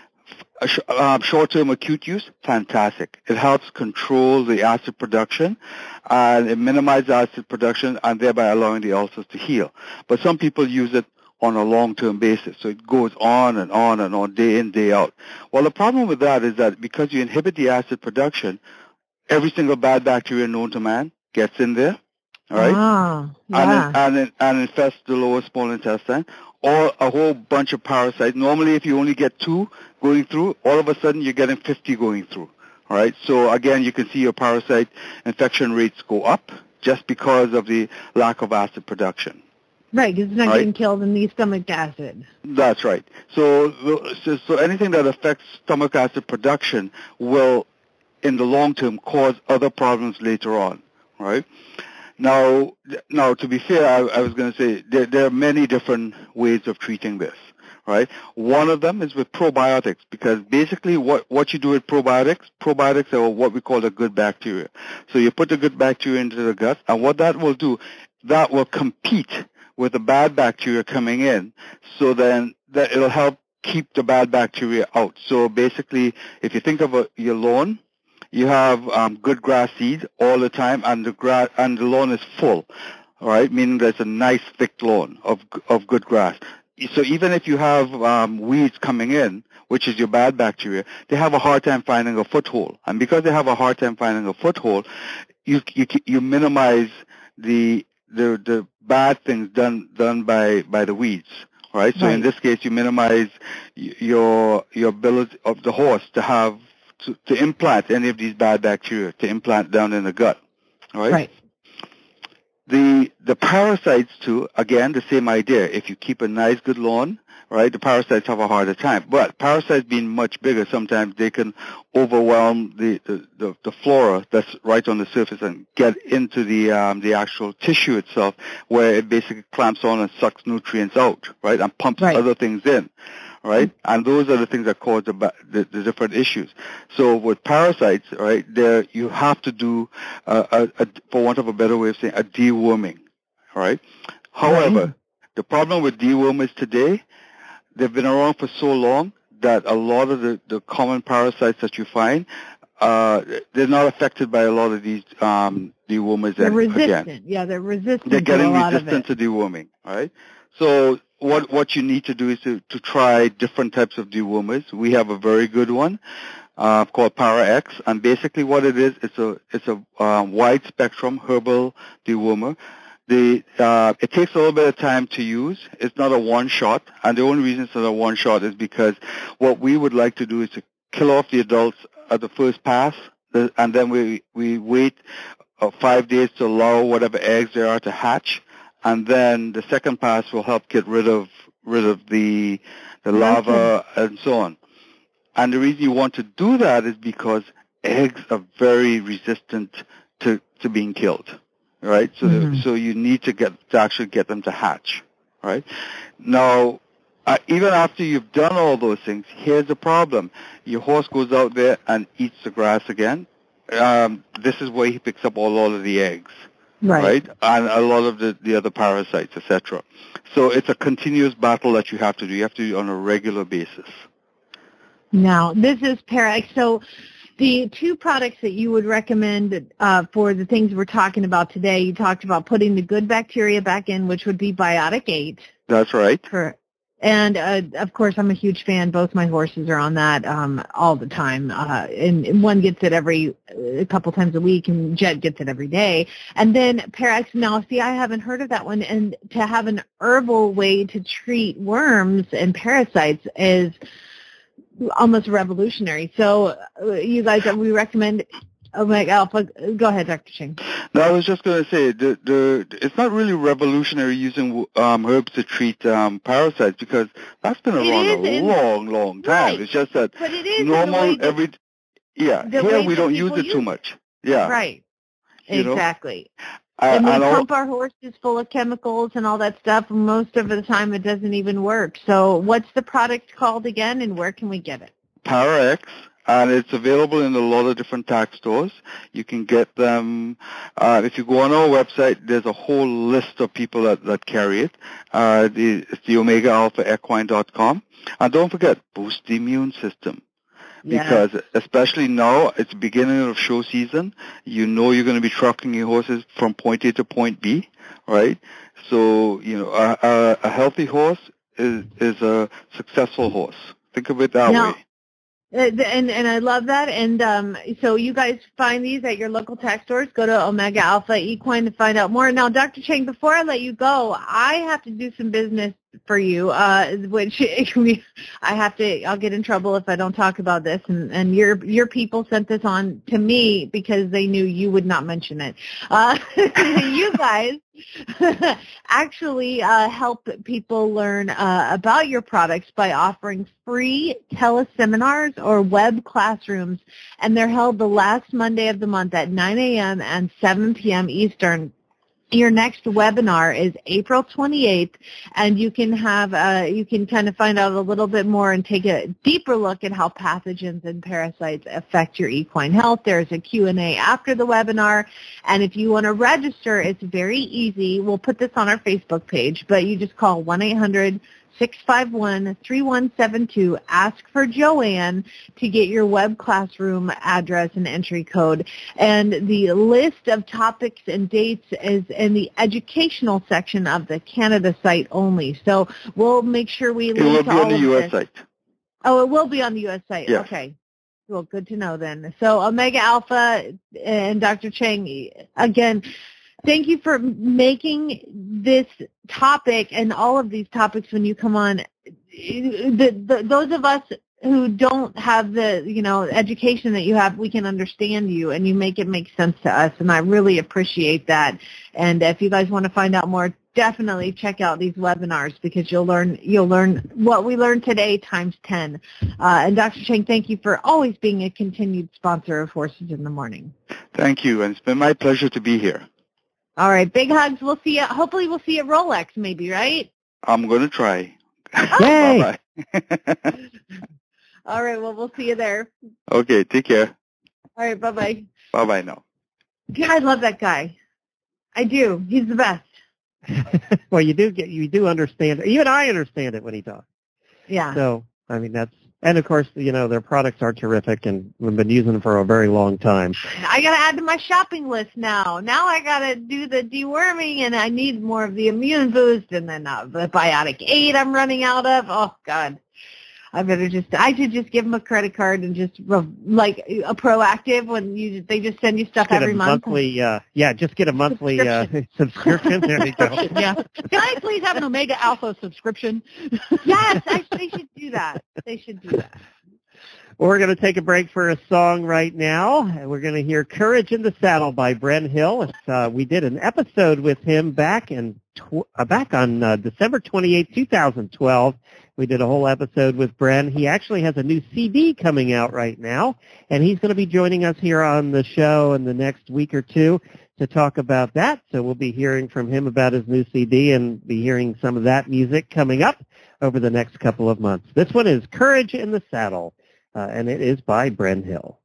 short-term acute use, fantastic. It helps control the acid production, and it minimizes acid production, and thereby allowing the ulcers to heal. But some people use it on a long-term basis, so it goes on and on and on, day in, day out. Well, the problem with that is that because you inhibit the acid production, every single bad bacteria known to man gets in there, all right, and infests the lower small intestine, or a whole bunch of parasites. Normally, if you only get 2 going through, all of a sudden you're getting 50 going through, all right? So, again, you can see your parasite infection rates go up just because of the lack of acid production. Right, because it's not getting killed in the stomach acid. That's right. So anything that affects stomach acid production will, in the long term, cause other problems later on, right? Now, to be fair, I was going to say there are many different ways of treating this, right? One of them is with probiotics, because basically what you do with probiotics are what we call the good bacteria. So you put the good bacteria into the gut, and what that will do, that will compete with the bad bacteria coming in, so then that it'll help keep the bad bacteria out. So basically, if you think of your lawn, you have good grass seed all the time, and the lawn is full, all right, meaning there's a nice thick lawn of good grass. So even if you have weeds coming in, which is your bad bacteria, they have a hard time finding a foothold. And because they have a hard time finding a foothold, you minimize the bad things done by the weeds. All right. So in this case, you minimize your ability of the horse to implant any of these bad bacteria, to implant down in the gut. All right. Right. The parasites too, again, the same idea. If you keep a nice, good lawn, right, the parasites have a harder time. But parasites being much bigger, sometimes they can overwhelm the flora that's right on the surface and get into the actual tissue itself, where it basically clamps on and sucks nutrients out, right, and pumps other things in. Right, and those are the things that cause the different issues. So with parasites, right, there you have to do, for want of a better way of saying, a deworming. Right. However, the problem with dewormers today, they've been around for so long that a lot of the common parasites that you find, they're not affected by a lot of these dewormers. They're resistant. Yeah, they're resistant. They're getting resistant to deworming. Right. So what you need to do is to try different types of dewormers. We have a very good one called Para-X, and basically what it is, it's a wide spectrum herbal dewormer. It takes a little bit of time to use. It's not a one shot, and the only reason it's not a one shot is because what we would like to do is to kill off the adults at the first pass, and then we wait 5 days to allow whatever eggs there are to hatch. And then the second pass will help get rid of the larva and so on. And the reason you want to do that is because eggs are very resistant to being killed, right? So so you need to actually get them to hatch, right? Now, even after you've done all those things, here's the problem: your horse goes out there and eats the grass again. This is where he picks up all of the eggs. Right, and a lot of the other parasites, etc. So it's a continuous battle that you have to do. You have to do it on a regular basis. Now, this is Para-X. So the 2 products that you would recommend for the things we're talking about today, you talked about putting the good bacteria back in, which would be Biotic 8. That's right. And, of course, I'm a huge fan. Both my horses are on that all the time. And one gets it a couple times a week, and Jet gets it every day. And then Parax, now, see, I haven't heard of that one. And to have an herbal way to treat worms and parasites is almost revolutionary. So you guys, we recommend Omega Alpha. Go ahead, Dr. Ching. No, I was just going to say, it's not really revolutionary using herbs to treat parasites, because that's been around a long time. Right. It's just that but it is normal here we don't use it too much. Yeah. Right. You exactly. know? And we pump our horses full of chemicals and all that stuff. Most of the time, it doesn't even work. So what's the product called again, and where can we get it? Parax. And it's available in a lot of different tax stores. You can get them, if you go on our website, there's a whole list of people that carry it. It's the OmegaAlphaEquine.com. And don't forget, boost the immune system. Yeah. Because especially now, it's the beginning of show season. You know you're going to be trucking your horses from point A to point B, right? So, a healthy horse is a successful horse. Think of it that way. And I love that. And so you guys find these at your local tax stores. Go to Omega Alpha Equine to find out more. Now, Dr. Chang, before I let you go, I have to do some business for you, which I'll get in trouble if I don't talk about this. And your people sent this on to me because they knew you would not mention it. You guys actually help people learn about your products by offering free teleseminars or web classrooms, and they're held the last Monday of the month at 9 a.m. and 7 p.m. Eastern. Your next webinar is April 28th, and you can kind of find out a little bit more and take a deeper look at how pathogens and parasites affect your equine health. There's a Q&A after the webinar, and if you want to register, it's very easy. We'll put this on our Facebook page, but you just call 1-800-651-3172. Ask for Joanne to get your web classroom address and entry code. And the list of topics and dates is in the educational section of the Canada site only. So we'll make sure we link to all of this. It will be on the U.S. site. Oh, it will be on the U.S. site. Yes. Okay. Well, good to know then. So Omega Alpha and Dr. Chang, again, thank you for making this topic and all of these topics when you come on. Those of us who don't have the, education that you have, we can understand you, and you make it make sense to us, and I really appreciate that. And if you guys want to find out more, definitely check out these webinars, because you'll learn what we learned today times 10. And Dr. Chang, thank you for always being a continued sponsor of Horses in the Morning. Thank you, and it's been my pleasure to be here. All right, big hugs. We'll see you. Hopefully, we'll see you at Rolex, maybe, right? I'm going to try. Yay! Bye-bye. All right, well, we'll see you there. Okay, take care. All right, bye-bye. Bye-bye now. Yeah, I love that guy. I do. He's the best. Well, you do understand it. Even I understand it when he talks. Yeah. So, I mean, and of course, their products are terrific, and we've been using them for a very long time. I got to add to my shopping list now. Now I got to do the deworming, and I need more of the immune boost, and then the Biotic 8 I'm running out of. Oh, God. I should just give them a credit card and just like a Proactive when they just send you stuff every month. Just get a monthly subscription. There you go. Yeah. Can I please have an Omega Alpha subscription? Yes, they should do that. They should do that. We're going to take a break for a song right now. We're going to hear Courage in the Saddle by Bren Hill. We did an episode with him back on December 28, 2012. We did a whole episode with Bren. He actually has a new CD coming out right now, and he's going to be joining us here on the show in the next week or two to talk about that. So we'll be hearing from him about his new CD and be hearing some of that music coming up over the next couple of months. This one is Courage in the Saddle, and it is by Bren Hill.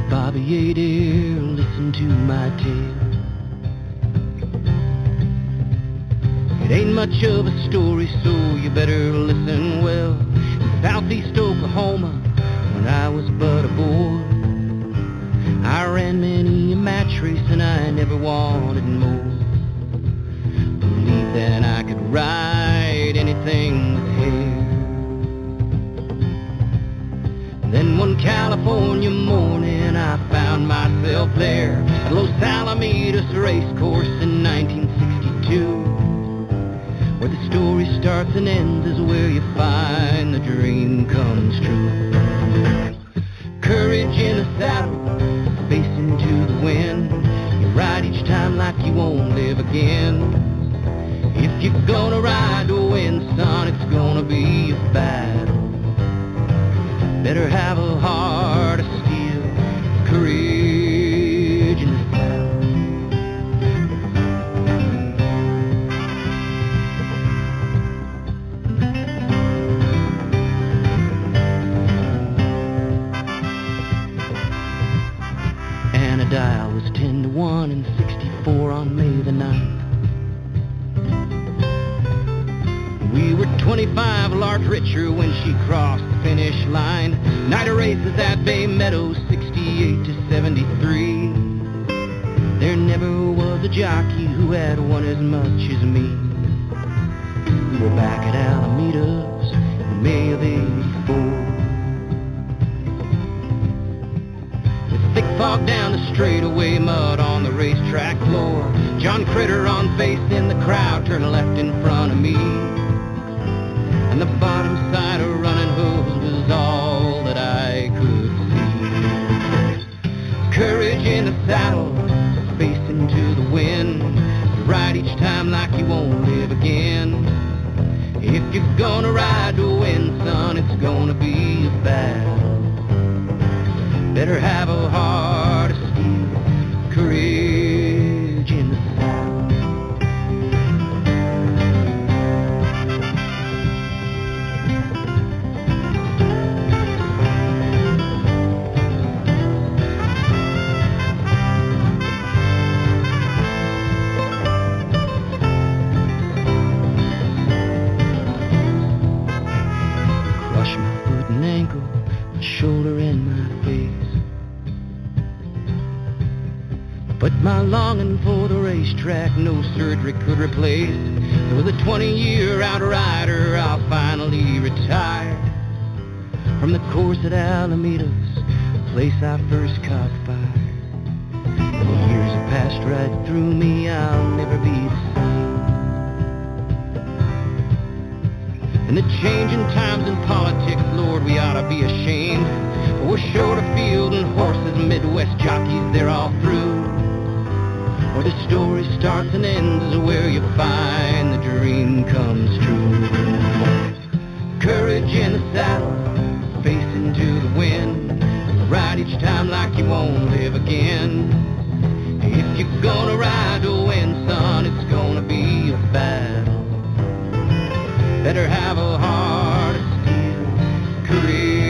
Bobby Adair, listen to my tale. It ain't much of a story, so you better listen well. In southeast Oklahoma, when I was but a boy, I ran many a match race and I never wanted more. Believed that I could ride anything with hair. Then one California morning I found myself there at Los Alamitos Racecourse in 1962. Where the story starts and ends is where you find the dream comes true. Courage in the saddle, facing to the wind. You ride each time like you won't live again. If you're gonna ride to win, son, it's gonna be a battle. Better have a heart of steel, courage in the saddle. Dial was 10-1 and 64 on May the 9th. We were 25 large richer when she crossed the finish line. Night of races at Bay Meadows, 68 to 73. There never was a jockey who had won as much as me. We were back at Alamitos in May of 84. Thick fog down the straightaway, mud on the racetrack floor. John Critter on face in the crowd, turned left in front of me. And the bottom side of Running Hooves was all that I could see. Courage in the saddle, facing to the wind. You ride each time like you won't live again. If you're gonna ride to win, son, it's gonna be a battle. Better have a heart of steel, courage in the saddle. Crush my foot and ankle, my shoulder and my face. But my longing for the racetrack no surgery could replace. So with a 20-year outrider, I'll finally retire from the course at Alamitos, the place I first caught fire. The years have passed right through me, I'll never be the same. And the changing times in politics, Lord, we ought to be ashamed. But we're short of field and horses, Midwest jockeys, they're all through. Where the story starts and ends is where you find the dream comes true. Courage in the saddle, facing to the wind. Ride each time like you won't live again. If you're gonna ride to win, son, it's gonna be a battle. Better have a heart of steel, courage.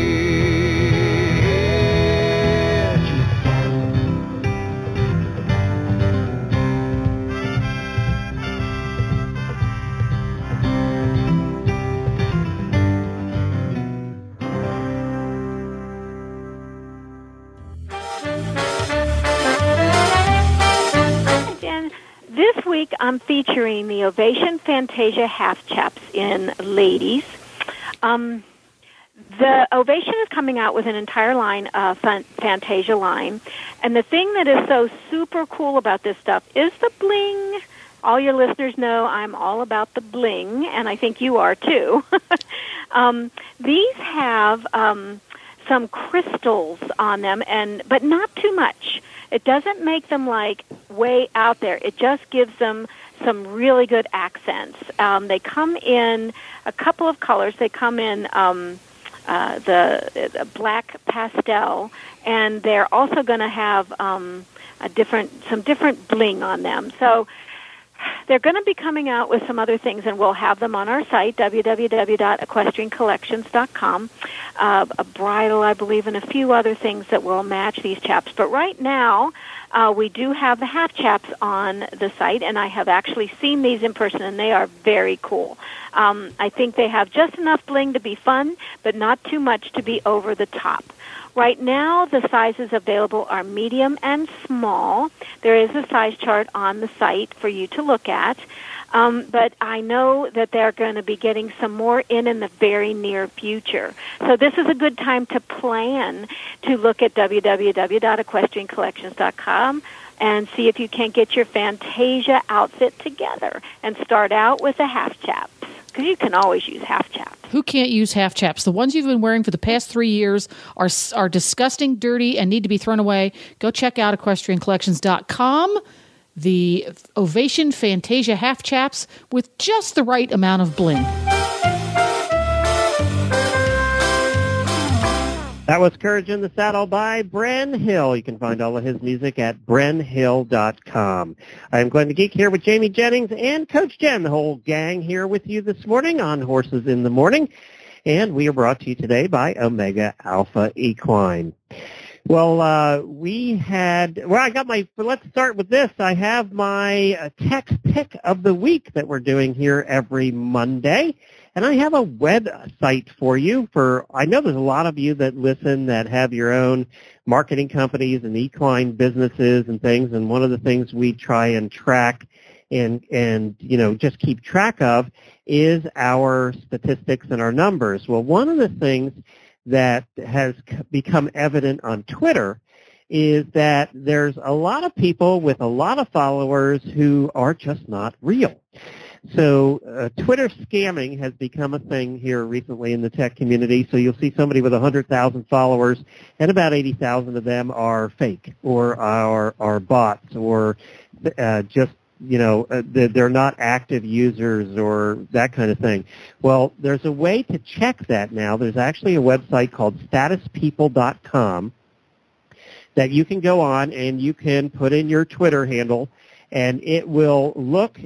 This week I'm featuring the Ovation Fantasia Half Chaps in ladies. The Ovation is coming out with an entire line, Fantasia line, and the thing that is so super cool about this stuff is the bling. All your listeners know I'm all about the bling, and I think you are too. These have some crystals on them, but not too much. It doesn't make them like way out there. It just gives them some really good accents. They come in a couple of colors. They come in the black pastel, and they're also going to have some different bling on them. So They're going to be coming out with some other things, and we'll have them on our site, www.equestriancollections.com, a bridle, I believe, and a few other things that will match these chaps. But right now, we do have the half chaps on the site, and I have actually seen these in person, and they are very cool. I think they have just enough bling to be fun, but not too much to be over the top. Right now, the sizes available are medium and small. There is a size chart on the site for you to look at, but I know that they're going to be getting some more in the very near future. So this is a good time to plan to look at www.equestriancollections.com and see if you can get your Fantasia outfit together and start out with the half chaps, because you can always use half chaps. Who can't use half chaps? The ones you've been wearing for the past 3 years are disgusting, dirty, and need to be thrown away. Go check out equestriancollections.com. The Ovation Fantasia half chaps with just the right amount of bling. That was Courage in the Saddle by Bren Hill. You can find all of his music at brenhill.com. I'm Glenn the Geek here with Jamie Jennings and Coach Jen, the whole gang here with you this morning on Horses in the Morning. And we are brought to you today by Omega Alpha Equine. Well, let's start with this. I have my tech pick of the week that we're doing here every Monday. And I have a website for you I know there's a lot of you that listen that have your own marketing companies and equine businesses and things. And one of the things we try and track and just keep track of is our statistics and our numbers. Well, one of the things that has become evident on Twitter is that there's a lot of people with a lot of followers who are just not real. So Twitter scamming has become a thing here recently in the tech community. So you'll see somebody with 100,000 followers, and about 80,000 of them are fake or are bots or they're not active users or that kind of thing. Well, there's a way to check that now. There's actually a website called statuspeople.com that you can go on and you can put in your Twitter handle, and it will look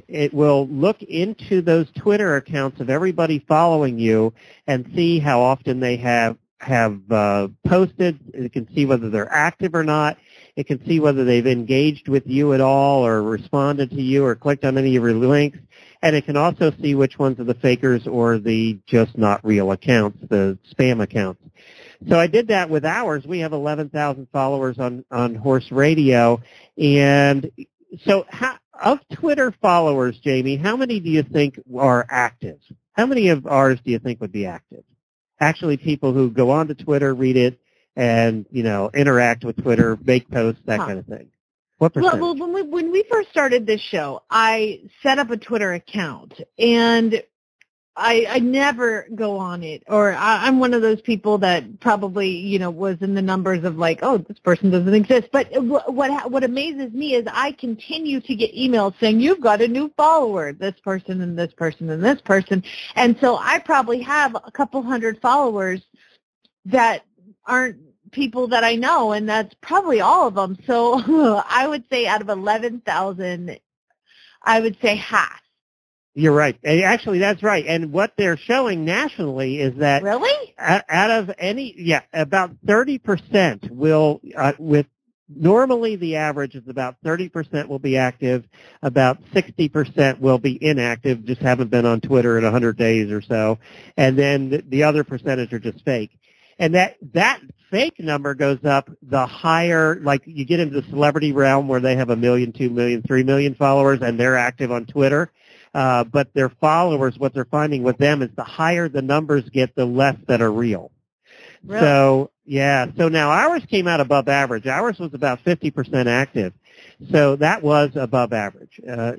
into those Twitter accounts of everybody following you and see how often they have posted. It can see whether they're active or not. It can see whether they've engaged with you at all or responded to you or clicked on any of your links. And it can also see which ones are the fakers or the just not real accounts, the spam accounts. So I did that with ours. We have 11,000 followers on Horse Radio. And so of Twitter followers, Jamie, how many do you think are active? How many of ours do you think would be active? Actually, people who go on to Twitter, read it, and, interact with Twitter, make posts, that kind of thing. What percentage? Well, when we first started this show, I set up a Twitter account, and I never go on it, or I'm one of those people that probably, was in the numbers of like, oh, this person doesn't exist. But what amazes me is I continue to get emails saying, you've got a new follower, this person and this person and this person. And so I probably have a couple hundred followers that aren't people that I know, and that's probably all of them. So I would say out of 11,000, I would say half. You're right. Actually, that's right. And what they're showing nationally is that really out of about 30% will normally the average is about 30% will be active, about 60% will be inactive, just haven't been on Twitter in 100 days or so, and then the other percentage are just fake. And that fake number goes up the higher, like you get into the celebrity realm where they have 1 million, 2 million, 3 million followers and they're active on Twitter. But their followers, what they're finding with them is the higher the numbers get, the less that are real. Really? So now ours came out above average. Ours was about 50% active. So that was above average. I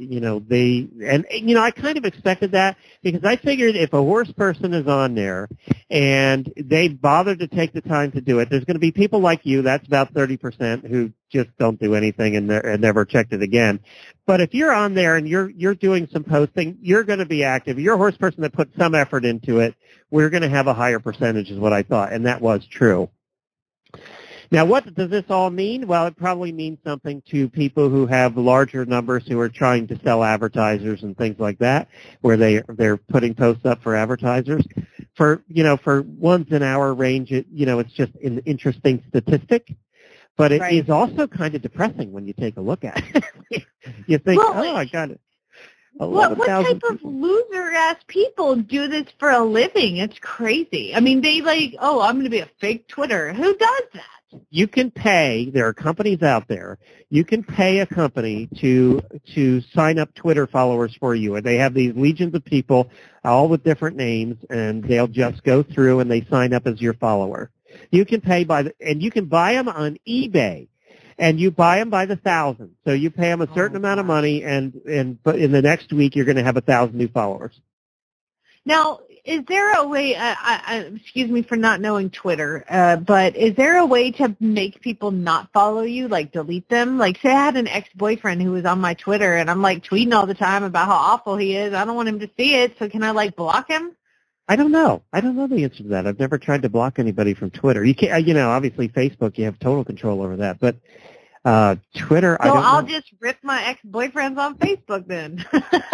kind of expected that because I figured if a horse person is on there and they bothered to take the time to do it, there's going to be people like you, that's about 30%, who just don't do anything and never checked it again. But if you're on there and you're doing some posting, you're going to be active. You're a horse person that put some effort into it. We're going to have a higher percentage is what I thought, and that was true. Now, what does this all mean? Well, it probably means something to people who have larger numbers who are trying to sell advertisers and things like that, where they're putting posts up for advertisers. For ones in our range, it's just an interesting statistic, but it is also kind of depressing when you take a look at it. You think, I got it. What type of loser-ass people do this for a living? It's crazy. I mean, they I'm going to be a fake Twitter. Who does that? You can pay, there are companies out there, you can pay a company to sign up Twitter followers for you. And they have these legions of people, all with different names, and they'll just go through and they sign up as your follower. You can pay and you can buy them on eBay. And you buy them by the thousand. So you pay them a certain amount of money, but in the next week you're going to have 1,000 new followers. Now, is there a way, excuse me for not knowing Twitter, but is there a way to make people not follow you, like delete them? Like, say I had an ex-boyfriend who was on my Twitter, and I'm, tweeting all the time about how awful he is. I don't want him to see it, so can I, block him? I don't know. I don't know the answer to that. I've never tried to block anybody from Twitter. You can't, obviously Facebook, you have total control over that, but Twitter, so I'll just rip my ex-boyfriends on Facebook then.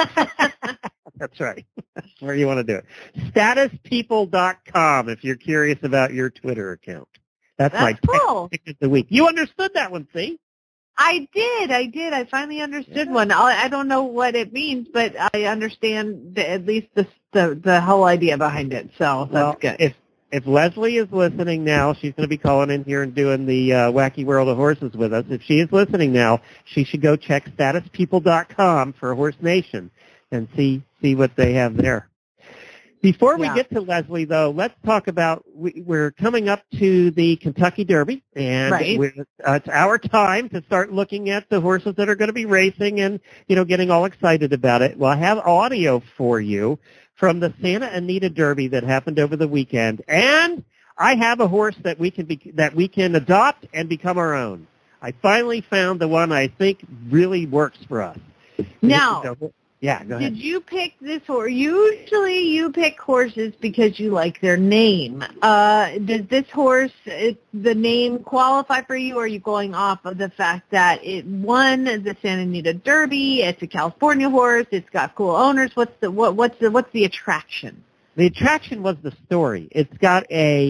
That's right. Where do you want to do it? Statuspeople.com if you're curious about your Twitter account. That's my cool. pick of the week. You understood that one, see? I did. I finally understood one. I don't know what it means, but I understand at least the whole idea behind it. So that's good. If Leslie is listening now, she's going to be calling in here and doing the Wacky World of Horses with us. If she is listening now, she should go check statuspeople.com for Horse Nation and see what they have there. Before we get to Leslie, though, let's talk about, we're coming up to the Kentucky Derby, and it's our time to start looking at the horses that are going to be racing and, getting all excited about it. Well, I have audio for you from the Santa Anita Derby that happened over the weekend, and I have a horse that we can adopt and become our own. I finally found the one I think really works for us. Now, yeah, go ahead. Did you pick this horse? Usually you pick horses because you like their name. Does this horse, the name qualify for you, or are you going off of the fact that it won the Santa Anita Derby, it's a California horse, it's got cool owners? What's the attraction? The attraction was the story. It's got a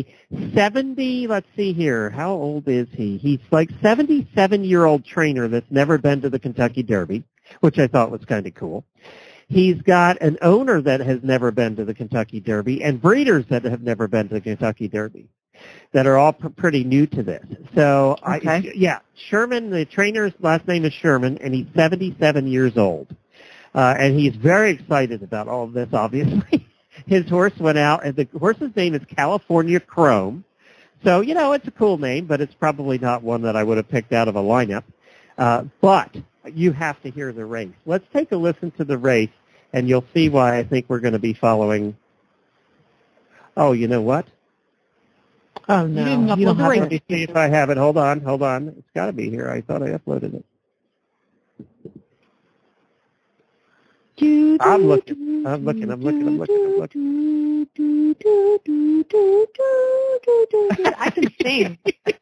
70, let's see here, how old is he? He's 77-year-old trainer that's never been to the Kentucky Derby, which I thought was kind of cool. He's got an owner that has never been to the Kentucky Derby and breeders that have never been to the Kentucky Derby that are all pretty new to this. So, Sherman, the trainer's last name is Sherman, and he's 77 years old. And he's very excited about all of this, obviously. His horse went out, and the horse's name is California Chrome. So, it's a cool name, but it's probably not one that I would have picked out of a lineup. But you have to hear the race. Let's take a listen to the race, and you'll see why I think we're going to be following. Oh, you know what? Oh, no. You didn't upload the race. Let me see if I have it. Hold on. It's got to be here. I thought I uploaded it. I'm looking. I can sing.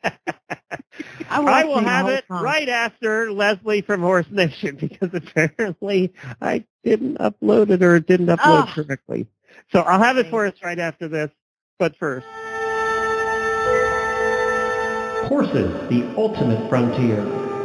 I will have it right after Leslie from Horse Nation, because apparently I didn't upload it, or it didn't upload correctly. So I'll have it for us right after this, but first. Horses, the ultimate frontier.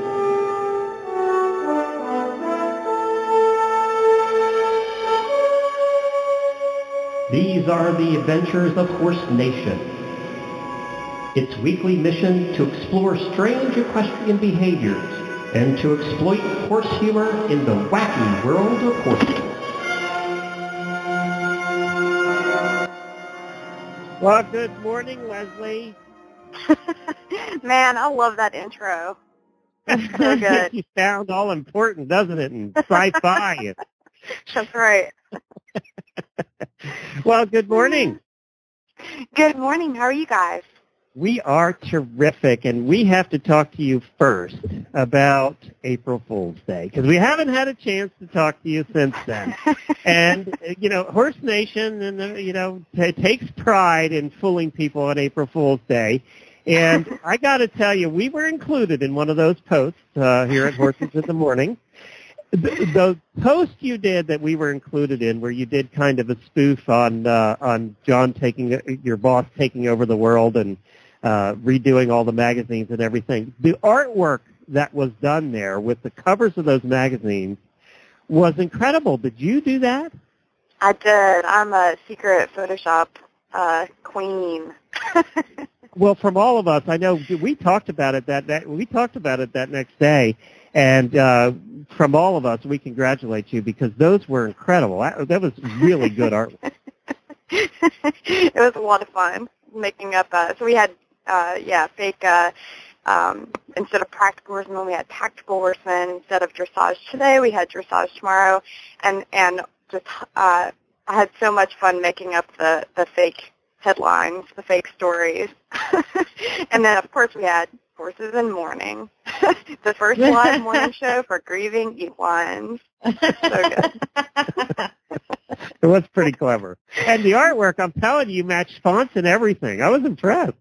These are the adventures of Horse Nation. Its weekly mission to explore strange equestrian behaviors and to exploit horse humor in the wacky world of horses. Well, good morning, Leslie. Man, I love that intro. That's so good. You sound all important, doesn't it? And sci-fi. That's right. Well, good morning. Good morning. How are you guys? We are terrific, and we have to talk to you first about April Fool's Day, because we haven't had a chance to talk to you since then. And, Horse Nation, takes pride in fooling people on April Fool's Day. And I got to tell you, we were included in one of those posts here at Horses in the Morning. The post you did that we were included in, where you did kind of a spoof on John your boss taking over the world and redoing all the magazines and everything. The artwork that was done there with the covers of those magazines was incredible. Did you do that? I did. I'm a secret Photoshop queen. Well, from all of us, I know we talked about it that next day, and from all of us, we congratulate you because those were incredible. That was really good art. It was a lot of fun making up. So we had fake. Instead of practical horsemen, we had tactical horsemen. Instead of dressage today, we had dressage tomorrow, and just I had so much fun making up the fake headlines, the fake stories. And then, of course, we had Horses in Mourning, the first live morning show for grieving equines. So good. It was pretty clever. And the artwork, I'm telling you, matched fonts and everything. I was impressed.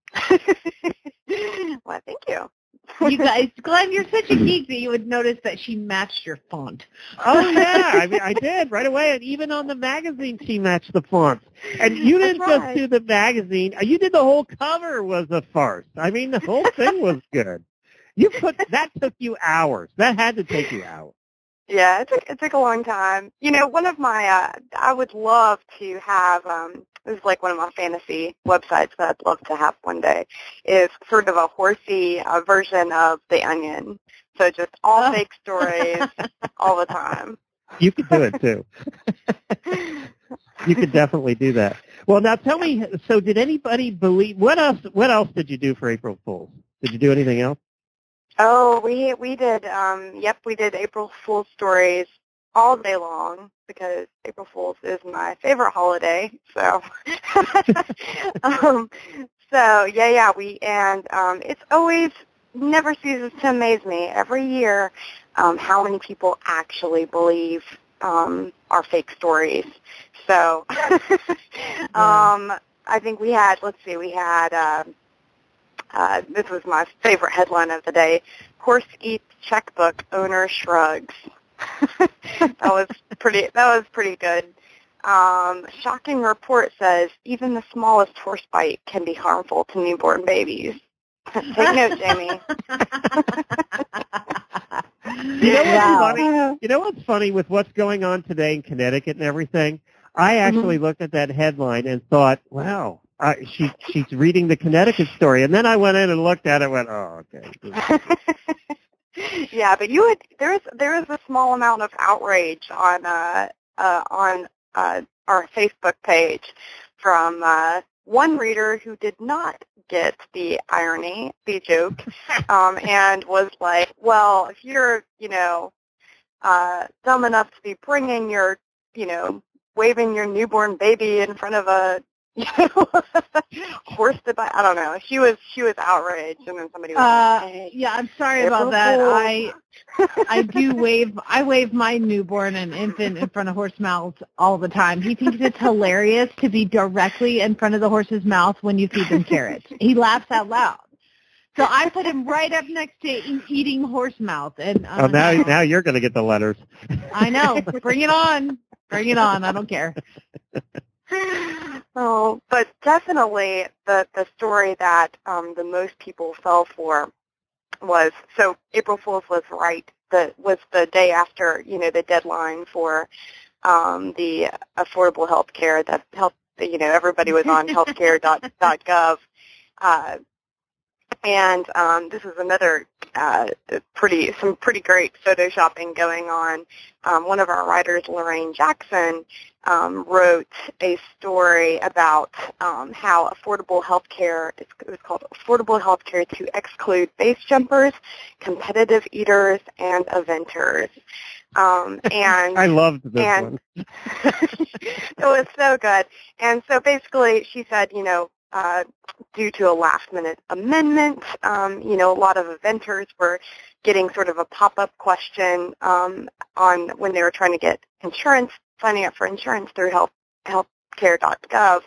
Well, thank you. You guys, Glenn, you're such a geek that you would notice that she matched your font. Oh, yeah. I mean, I did right away. And even on the magazine, she matched the fonts. And you didn't just do the magazine. You did the whole cover was a farce. I mean, the whole thing was good. That took you hours. That had to take you hours. Yeah, it took a long time. You know, one of my, I would love to have, this is like one of my fantasy websites that I'd love to have one day, is sort of a horsey version of The Onion. So just all fake stories all the time. You could do it, too. You could definitely do that. Well, now tell me, so did anybody believe, what else did you do for April Fool's? Did you do anything else? Oh, we did, we did April Fool's stories all day long because April Fool's is my favorite holiday. So, it's always never ceases to amaze me every year how many people actually believe our fake stories. So, I think we had this was my favorite headline of the day: Horse eats checkbook, owner shrugs. That was pretty good. Shocking report says even the smallest horse bite can be harmful to newborn babies. Take note, Jamie. You know what's funny with what's going on today in Connecticut and everything? I actually looked at that headline and thought, wow, she's reading the Connecticut story. And then I went in and looked at it and went, oh, okay. Yeah, but there is a small amount of outrage on our Facebook page from one reader who did not get the irony, the joke, and was like, well, if you're, dumb enough to be bringing your, waving your newborn baby in front of a horse to buy. I don't know. She was outraged, and then somebody was like, hey, yeah, I'm sorry about that. I wave my newborn and infant in front of horse mouths all the time. He thinks it's hilarious to be directly in front of the horse's mouth when you feed them carrots. He laughs out loud. So I put him right up next to eating horse mouth. And now you're going to get the letters. I know. Bring it on. Bring it on. I don't care. Oh, but definitely the story that the most people fell for was, so April Fool's was right. Was the day after, the deadline for the affordable health care that everybody was on healthcare.gov. And this is another some pretty great photoshopping going on. One of our writers, Lorraine Jackson, wrote a story about how affordable health care, it was called Affordable Health Care to Exclude Base Jumpers, Competitive Eaters, and Eventers. And I loved this one. It was so good. And so basically she said, due to a last-minute amendment, a lot of eventers were getting sort of a pop-up question on when they were trying to get insurance, signing up for insurance through healthcare.gov.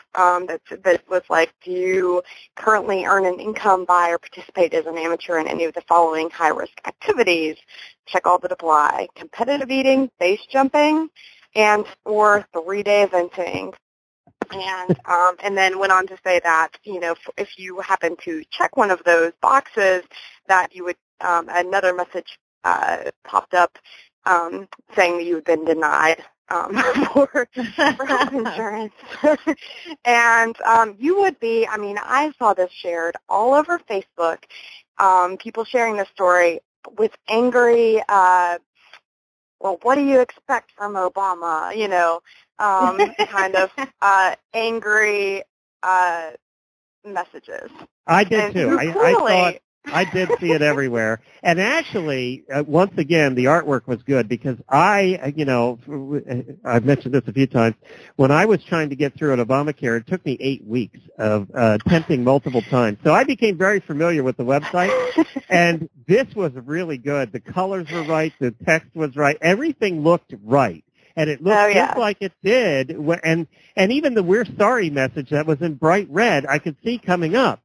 that was like, do you currently earn an income by or participate as an amateur in any of the following high-risk activities? Check all that apply. Competitive eating, base jumping, and or 3-day eventing. And then went on to say that, if you happen to check one of those boxes, that you would, another message popped up saying that you had been denied for health insurance. And you would be, I saw this shared all over Facebook, people sharing this story with angry, well, what do you expect from Obama? Kind of angry messages. I did too. I did see it everywhere. And actually, once again, the artwork was good because I've mentioned this a few times. When I was trying to get through an Obamacare, it took me 8 weeks of attempting multiple times. So I became very familiar with the website, and this was really good. The colors were right. The text was right. Everything looked right. And it looked just like it did. And even the "we're sorry" message that was in bright red, I could see coming up.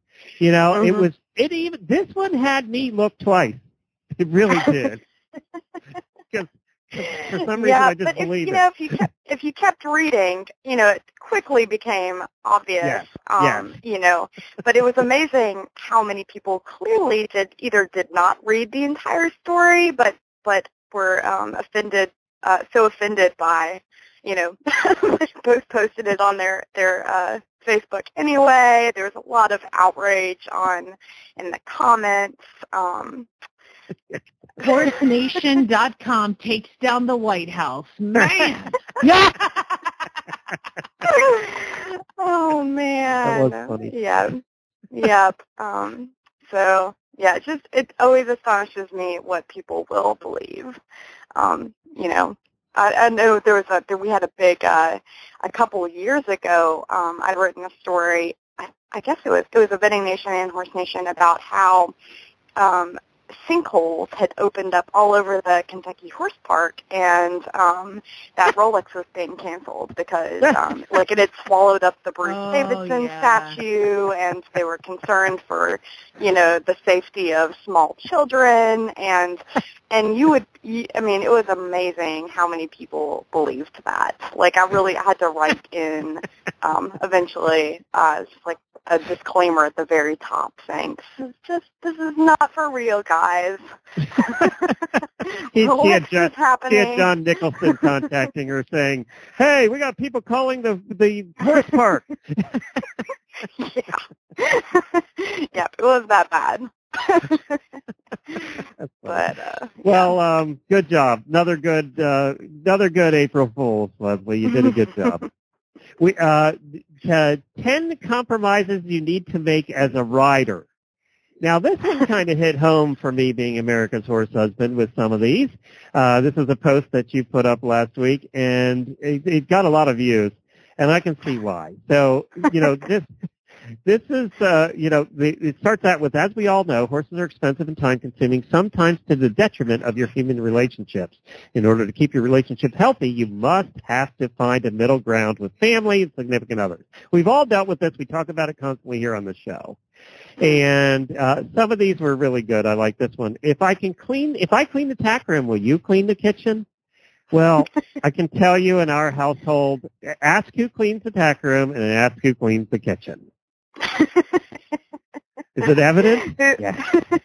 This one had me look twice. It really did. Because for some reason I just believed it. If you kept reading, it quickly became obvious. Yes. But it was amazing how many people clearly did not read the entire story, but were offended. So offended by, both posted it on their Facebook anyway. There was a lot of outrage in the comments. HorseNation.com takes down the White House. Man. Yeah. Oh man. That was funny. Yeah. Yep. It always astonishes me what people will believe. I know we had a big, a couple of years ago, I'd written a story, I guess it was a Betting Nation and Horse Nation, about how sinkholes had opened up all over the Kentucky Horse Park, and that Rolex was being canceled because it had swallowed up the Bruce Davidson statue, and they were concerned for the safety of small children, and it was amazing how many people believed that. I had to write in eventually just like a disclaimer at the very top saying, this is not for real, guys. She had John Nicholson contacting her saying, hey, we got people calling the horse park. Yeah, it was that bad. But good job. Another good April Fool's, Leslie. You did a good job. 10 compromises you need to make as a rider. Now, this one kind of hit home for me, being America's Horse Husband, with some of these. This is a post that you put up last week, and it got a lot of views, and I can see why. So, this is, it starts out with, as we all know, horses are expensive and time-consuming, sometimes to the detriment of your human relationships. In order to keep your relationship healthy, you must have to find a middle ground with family and significant others. We've all dealt with this. We talk about it constantly here on the show. And some of these were really good. I like this one. If I clean the tack room, will you clean the kitchen? Well, I can tell you in our household, ask who cleans the tack room and ask who cleans the kitchen. Is it evident? Yeah.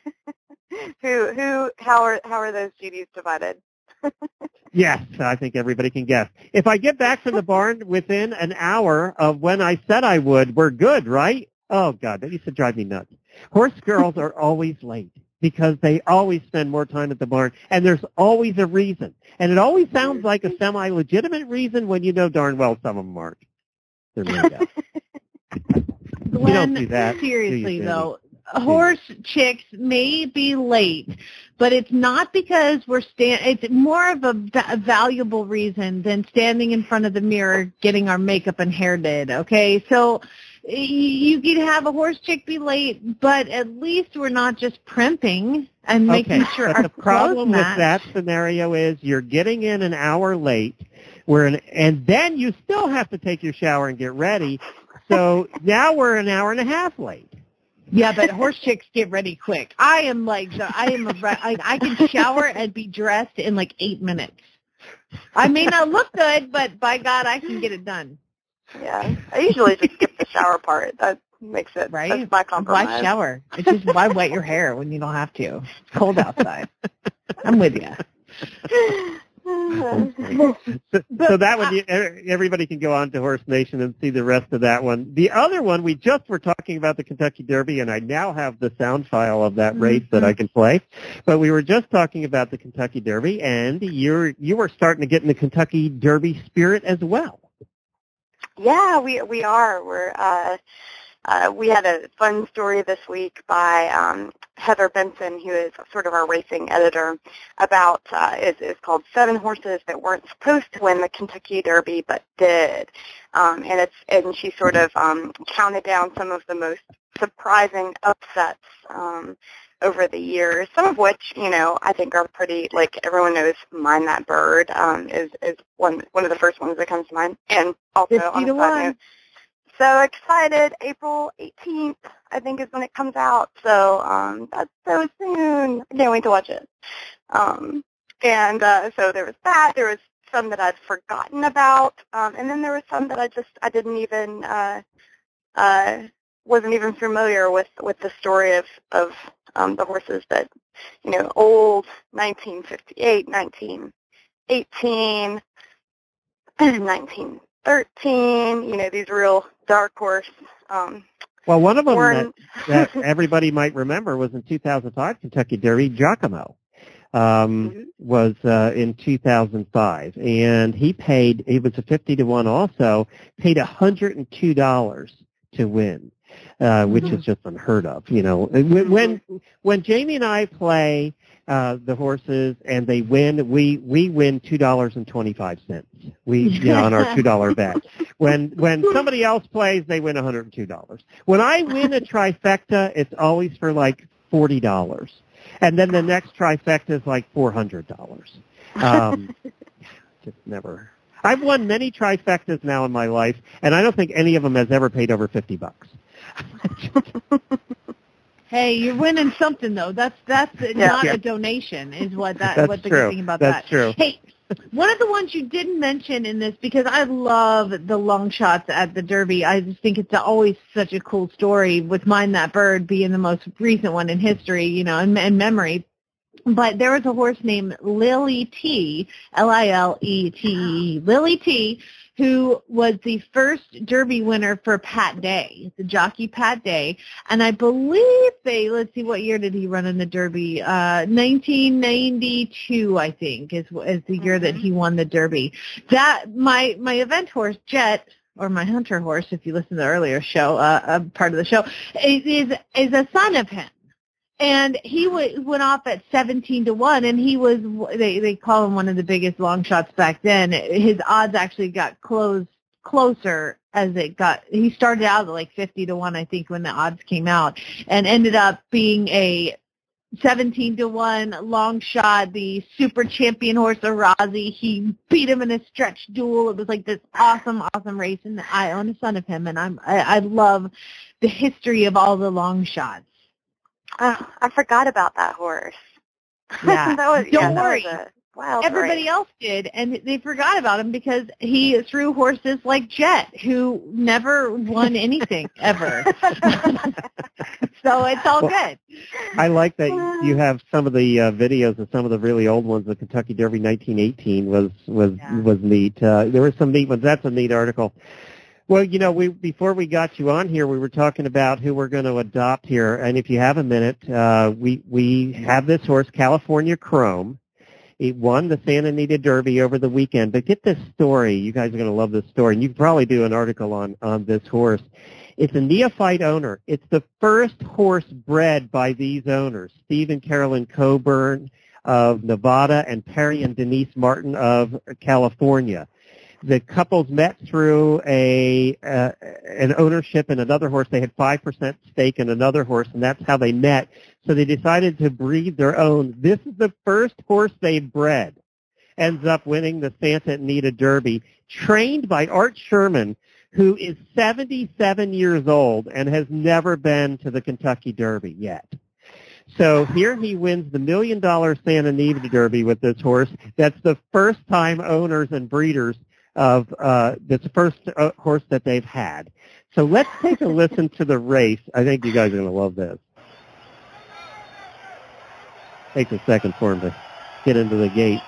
How are those duties divided? Yes, I think everybody can guess. If I get back from the barn within an hour of when I said I would, we're good, right? Oh, God, that used to drive me nuts. Horse girls are always late because they always spend more time at the barn, and there's always a reason. And it always sounds like a semi-legitimate reason when you know darn well some of them aren't. They're made up. Glenn, you don't do that, seriously, though. Horse chicks may be late, but it's not because it's more of a valuable reason than standing in front of the mirror getting our makeup and hair did, okay? So you could have a horse chick be late, but at least we're not just primping and making sure our the problem with that scenario is you're getting in an hour late, and then you still have to take your shower and get ready. So now we're an hour and a half late. Yeah, but horse chicks get ready quick. I can shower and be dressed in like 8 minutes. I may not look good, but by God, I can get it done. Yeah, I usually just skip the shower part. That makes it, right? That's my compromise. Why shower? It's just, why wet your hair when you don't have to? It's cold outside. I'm with you. So that one, everybody can go on to Horse Nation and see the rest of that one. The other one, we just were talking about the Kentucky Derby, and I now have the sound file of that race that I can play. But we were just talking about the Kentucky Derby, and you were starting to get in the Kentucky Derby spirit as well. Yeah, we are. We had a fun story this week by Heather Benson, who is sort of our racing editor, about is called 7 Horses That Weren't Supposed to Win the Kentucky Derby but did, and she sort of counted down some of the most surprising upsets over the years. Some of which, I think are pretty, like everyone knows, Mind That Bird is one of the first ones that comes to mind, and also on a side note, so excited, April 18th, I think, is when it comes out. So that's so soon. I can't wait to watch it. So there was that. There was some that I'd forgotten about, and then there was some that I didn't even wasn't even familiar with the story of the horses that, old 1958, 1918, 1913, these real dark horse. Well, one of them that everybody might remember was in 2005 Kentucky Derby. Giacomo was in 2005, and he was a 50-1 also, paid $102 to win, which is just unheard of. When Jamie and I play the horses and they win, we win $2.25. We on our $2 bet. When somebody else plays, they win $102. When I win a trifecta, it's always for like $40, and then the next trifecta is like $400. Just never. I've won many trifectas now in my life, and I don't think any of them has ever paid over $50. Hey, you're winning something though. That's not a donation, is what the good thing about that. That's true. Hey, one of the ones you didn't mention in this, because I love the long shots at the Derby. I just think it's always such a cool story, with Mind That Bird being the most recent one in history, in memory. But there was a horse named Lily T, Lilete, Lily T, who was the first Derby winner for Pat Day, the jockey Pat Day. And I believe let's see, what year did he run in the Derby? 1992, I think, is the year that he won the Derby. That, my event horse, Jet, or my hunter horse, if you listen to the earlier show, part of the show, is a son of him. And he went off at 17-1, and he was, they call him one of the biggest long shots back then. His odds actually got closer as he started out at like 50-1, I think, when the odds came out, and ended up being a 17-1 long shot, the super champion horse Arazi. He beat him in a stretch duel. It was like this awesome race, and I own a son of him, and I love the history of all the long shots. Oh, I forgot about that horse. Yeah. Don't worry. Everybody else did, and they forgot about him because he threw horses like Jet, who never won anything ever. So it's all good. I like that you have some of the videos of some of the really old ones. The Kentucky Derby 1918 was neat. There were some neat ones. That's a neat article. Well, before we got you on here, we were talking about who we're going to adopt here. And if you have a minute, we have this horse, California Chrome. It won the Santa Anita Derby over the weekend. But get this story. You guys are going to love this story. And you can probably do an article on this horse. It's a neophyte owner. It's the first horse bred by these owners, Steve and Carolyn Coburn of Nevada and Perry and Denise Martin of California. The couples met through an ownership in another horse. They had 5% stake in another horse, and that's how they met. So they decided to breed their own. This is the first horse they bred. Ends up winning the Santa Anita Derby, trained by Art Sherman, who is 77 years old and has never been to the Kentucky Derby yet. So here he wins the $1 million Santa Anita Derby with this horse. That's the first time owners and breeders of that's the first horse that they've had. So let's take a listen to the race. I think you guys are going to love this. Takes a second for him to get into the gate.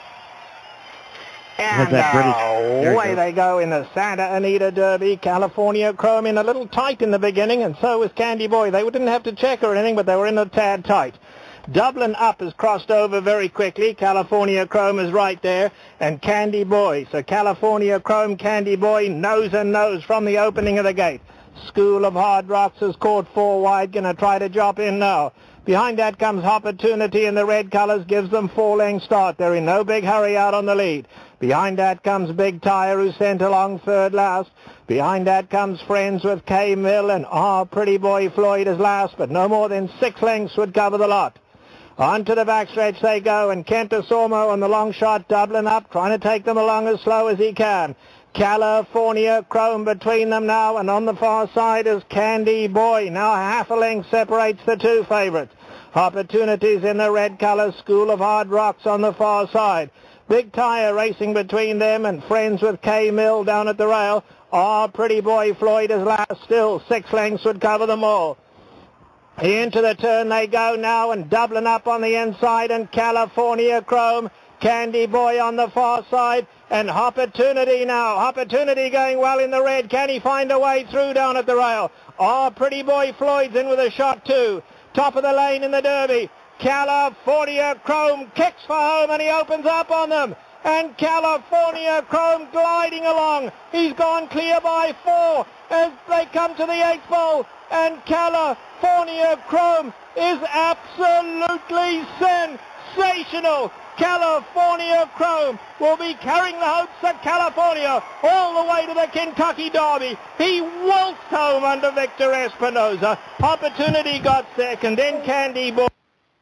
And away they go in the Santa Anita Derby. California Chrome in a little tight in the beginning, and so was Candy Boy. They didn't have to check or anything, but they were in a tad tight. Dublin Up has crossed over very quickly. California Chrome is right there, and Candy Boy. So California Chrome, Candy Boy, nose and nose from the opening of the gate. School of Hard Rocks has caught 4 wide, going to try to drop in now. Behind that comes Opportunity in the red colors, gives them 4-length start. They're in no big hurry out on the lead. Behind that comes Big Tire, who's sent along third last. Behind that comes Friends with K. Mill, and Pretty Boy Floyd is last, but no more than 6 lengths would cover the lot. On to the backstretch they go, and Kenta Sormo on the long shot, Dublin Up, trying to take them along as slow as he can. California Chrome between them now, and on the far side is Candy Boy. Now half a length separates the 2 favorites. Opportunities in the red colors, School of Hard Rocks on the far side. Big Tire racing between them, and Friends with K. Mill down at the rail. Pretty Boy Floyd is last still. 6 lengths would cover them all. Into the turn they go now, and Dublin Up on the inside, and California Chrome. Candy Boy on the far side, and Opportunity now. Opportunity going well in the red. Can he find a way through down at the rail? Pretty Boy Floyd's in with a shot too. Top of the lane in the Derby. California Chrome kicks for home, and he opens up on them. And California Chrome gliding along. He's gone clear by 4 as they come to the 8th pole. And California Chrome is absolutely sensational. California Chrome will be carrying the hopes of California all the way to the Kentucky Derby. He waltzed home under Victor Espinoza. Opportunity got second, then Candy Boy.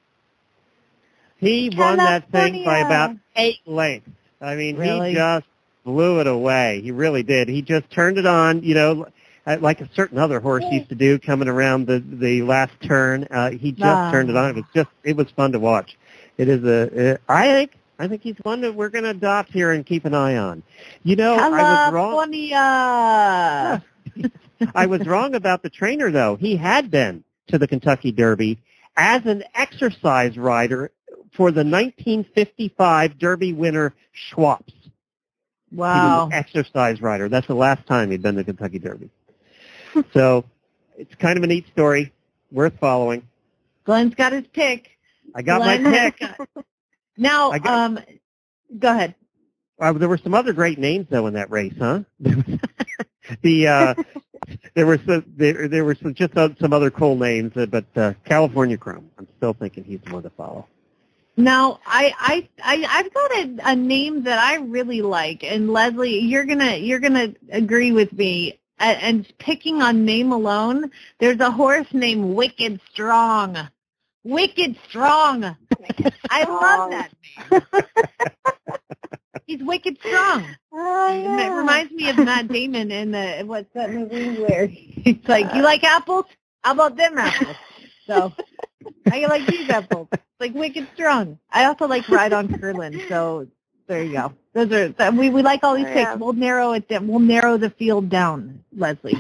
He won that thing by about 8 lengths. I mean, really? He just blew it away. He really did. He just turned it on, like a certain other horse used to do coming around the last turn. He just turned it on. It was fun to watch. It is I think he's one that we're going to adopt here and keep an eye on. I was wrong. I was wrong about the trainer, though. He had been to the Kentucky Derby as an exercise rider for the 1955 Derby winner Schwapps. Wow. He was an exercise rider. That's the last time he'd been to the Kentucky Derby. So it's kind of a neat story, worth following. Glenn's got his pick. I got my pick. Now, go ahead. There were some other great names, though, in that race, huh? There were some other cool names, but California Chrome. I'm still thinking he's the one to follow. Now, I've got a name that I really like, and Leslie, you're gonna agree with me. And picking on name alone, there's a horse named Wicked Strong. Wicked Strong. I love that name. He's wicked strong. Yeah. It reminds me of Matt Damon in what's that movie where he's like, "You like apples? How about them apples?" So I like these apples. It's like wicked strong. I also like Ride on Curlin. So there you go. Those are we like all these picks. We'll narrow it down. We'll narrow the field down, Leslie.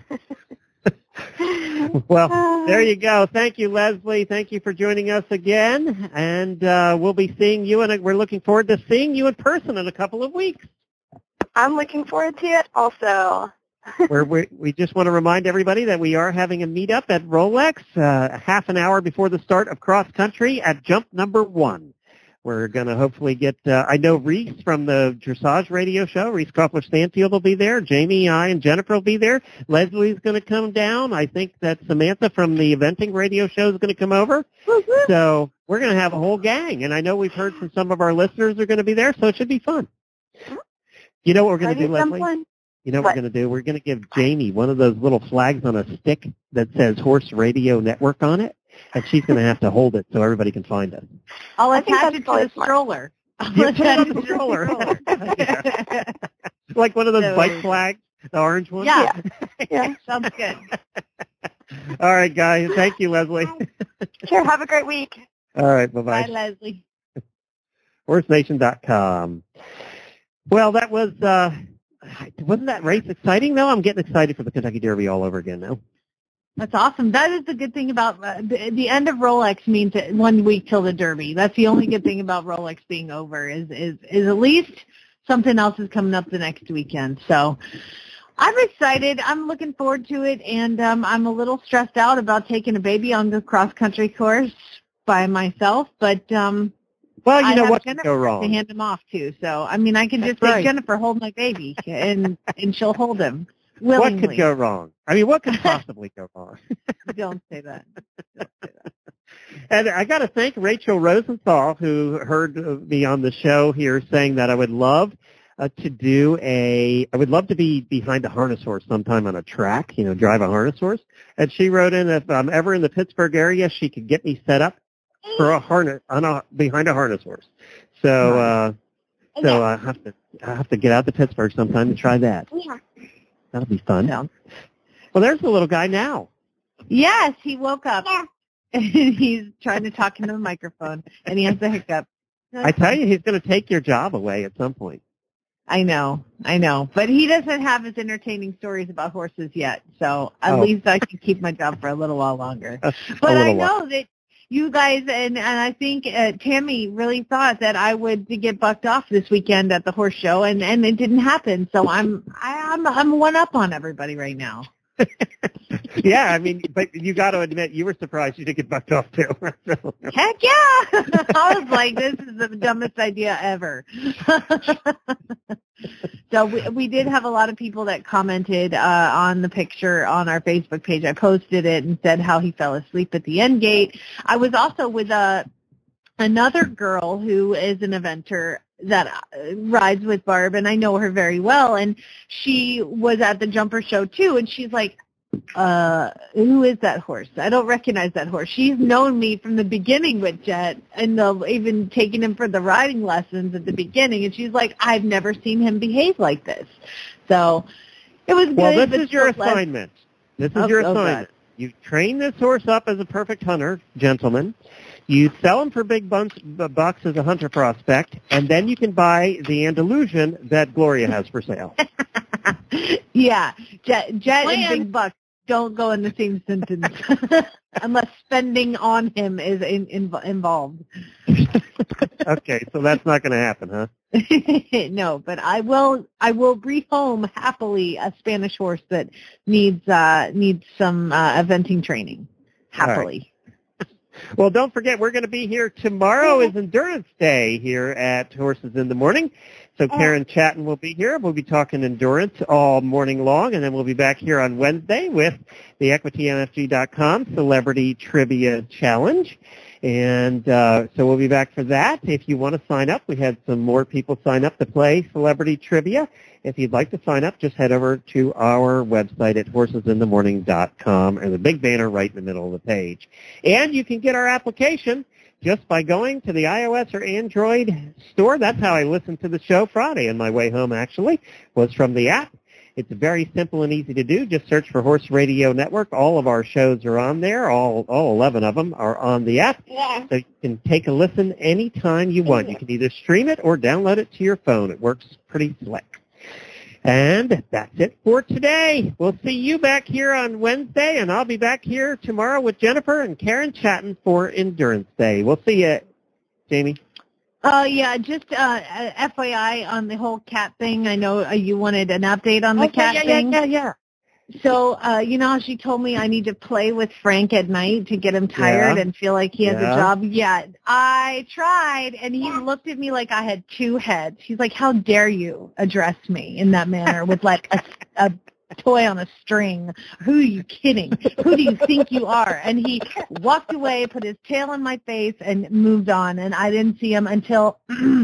Well, there you go. Thank you, Leslie. Thank you for joining us again. And we'll be seeing you, and we're looking forward to seeing you in person in a couple of weeks. I'm looking forward to it also. We just want to remind everybody that we are having a meetup at Rolex half an hour before the start of cross country at jump number 1. We're going to hopefully get, I know Reese from the Dressage Radio Show, Reese Crawford-Stanfield will be there. Jamie, I, and Jennifer will be there. Leslie's going to come down. I think that Samantha from the Eventing Radio Show is going to come over. So we're going to have a whole gang. And I know we've heard from some of our listeners are going to be there, so it should be fun. You know what we're going to do, Leslie? You know what we're going to do? We're going to give Jamie one of those little flags on a stick that says Horse Radio Network on it. And she's going to have to hold it so everybody can find us. I'll attach it to the stroller. You put it on the stroller. Like one of those bike flags. The orange one? Yeah. Yeah, sounds good. All right, guys. Thank you, Leslie. Sure. Have a great week. All right. Bye-bye. Bye, Leslie. HorseNation.com. Well, that was, wasn't that race exciting, though? I'm getting excited for the Kentucky Derby all over again now. That's awesome. That is the good thing about the end of Rolex means 1 week till the Derby. That's the only good thing about Rolex being over is at least something else is coming up the next weekend. So I'm excited. I'm looking forward to it, and I'm a little stressed out about taking a baby on the cross-country course by myself, but well, you know what could go wrong. To hand him off to. So I mean, I can just say, Jennifer, hold my baby, and she'll hold him. Willingly. What could go wrong? I mean, what could possibly go wrong? Don't say that. And I got to thank Rachel Rosenthal, who heard me on the show here saying that I would love to be behind a harness horse sometime on a track, drive a harness horse. And she wrote in, if I'm ever in the Pittsburgh area, she could get me set up for a harness behind a harness horse. So, I have to get out to Pittsburgh sometime to try that. Yeah. That'll be fun. Yeah. Well, there's the little guy now. Yes, he woke up. Yeah. He's trying to talk into the microphone, and he has the hiccup. I tell you, he's going to take your job away at some point. I know. But he doesn't have his entertaining stories about horses yet, so at least I can keep my job for a little while longer. But I know that you guys, and I think Tammy really thought that I would get bucked off this weekend at the horse show, and it didn't happen. So I'm one up on everybody right now. Yeah, I mean, but you got to admit you were surprised you didn't get bucked off too. Heck yeah! I was like, this is the dumbest idea ever. So we did have a lot of people that commented on the picture on our Facebook page. I posted it and said how he fell asleep at the end gate. I was also with another girl who is an eventer that rides with Barb, and I know her very well, and she was at the jumper show too, and she's like, who is that horse? I don't recognize that horse. She's known me from the beginning with Jet, and even taking him for the riding lessons at the beginning, and she's like, I've never seen him behave like this. So it was good. Well, this is your assignment. This is your assignment. You train this horse up as a perfect hunter, gentlemen. You sell him for big bucks as a hunter prospect, and then you can buy the Andalusian that Gloria has for sale. Yeah, Jet and big bucks don't go in the same sentence unless spending on him is involved. Okay, so that's not going to happen, huh? No, but I will rehome happily a Spanish horse that needs some eventing training. Happily. Well, don't forget, we're going to be here tomorrow is Endurance Day here at Horses in the Morning. So Karen Chatton will be here. We'll be talking endurance all morning long, and then we'll be back here on Wednesday with the EquityMFG.com Celebrity Trivia Challenge. And so we'll be back for that. If you want to sign up, we had some more people sign up to play Celebrity Trivia. If you'd like to sign up, just head over to our website at horsesinthemorning.com, and the big banner right in the middle of the page. And you can get our application just by going to the iOS or Android store. That's how I listened to the show Friday on my way home, actually, was from the app. It's very simple and easy to do. Just search for Horse Radio Network. All of our shows are on there. All 11 of them are on the app. Yeah. So you can take a listen anytime you want. You can either stream it or download it to your phone. It works pretty slick. And that's it for today. We'll see you back here on Wednesday, and I'll be back here tomorrow with Jennifer and Karen Chatton for Endurance Day. We'll see you, Jamie. Yeah, just FYI on the whole cat thing. I know you wanted an update on the cat thing. Yeah. So, you know how she told me I need to play with Frank at night to get him tired and feel like he has a job? Yeah, I tried, and he looked at me like I had two heads. He's like, how dare you address me in that manner with like a toy on a string? Who are you kidding? Who do you think you are? And he walked away, put his tail in my face, and moved on, and I didn't see him until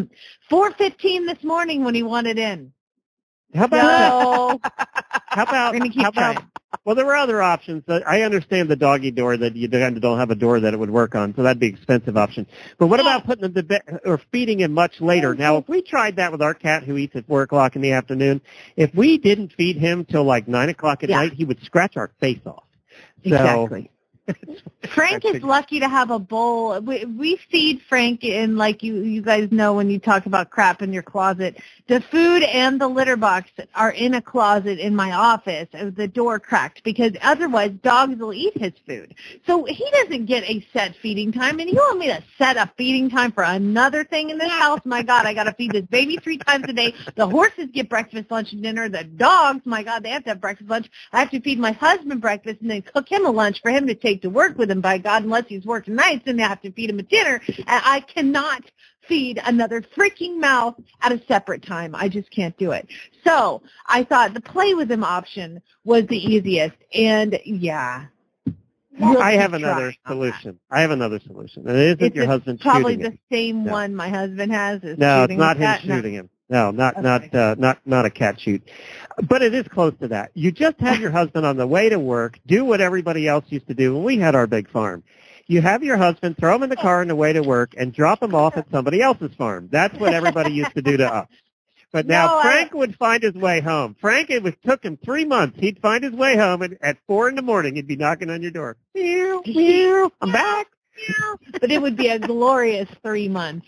4:15 this morning when he wanted in. How about Well, there were other options. I understand the doggy door, that you don't have a door that it would work on, so that'd be an expensive option. But what about putting him to bed or feeding him much later? Now, if we tried that with our cat who eats at 4 o'clock in the afternoon, if we didn't feed him till like 9 o'clock at night, he would scratch our face off. Exactly. Frank is lucky to have a bowl. We feed Frank in, like you guys know when you talk about crap in your closet. The food and the litter box are in a closet in my office, the door cracked, because otherwise dogs will eat his food. So he doesn't get a set feeding time, and you want me to set a feeding time for another thing in this house? My God, I got to feed this baby 3 times a day. The horses get breakfast, lunch, and dinner. The dogs, my God, they have to have breakfast, lunch. I have to feed my husband breakfast and then cook him a lunch for him to take to work with him, by God, unless he's working nights, and they have to feed him a dinner. And I cannot feed another freaking mouse at a separate time. I just can't do it. So I thought the play with him option was the easiest. And yeah. I have another solution. And it isn't your husband shooting him. Probably the same one my husband has. No, it's not him shooting him. No, not a cat shoot. But it is close to that. You just have your husband on the way to work, do what everybody else used to do when we had our big farm. You have your husband throw him in the car on the way to work and drop him off at somebody else's farm. That's what everybody used to do to us. But now Frank would find his way home. Frank, took him 3 months. He'd find his way home, and at 4 a.m, he'd be knocking on your door. Meow, meow, I'm back. But it would be a glorious 3 months.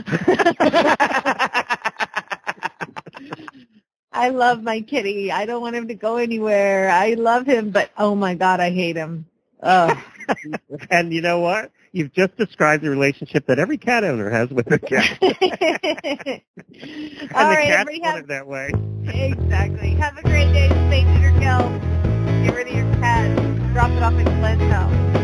I love my kitty. I don't want him to go anywhere. I love him, but oh my God, I hate him. And you know what? You've just described the relationship that every cat owner has with their cat. All right, everybody want it that way. Exactly. Have a great day. Stay tuned, Get rid of your cat. Drop it off at Glenn's house.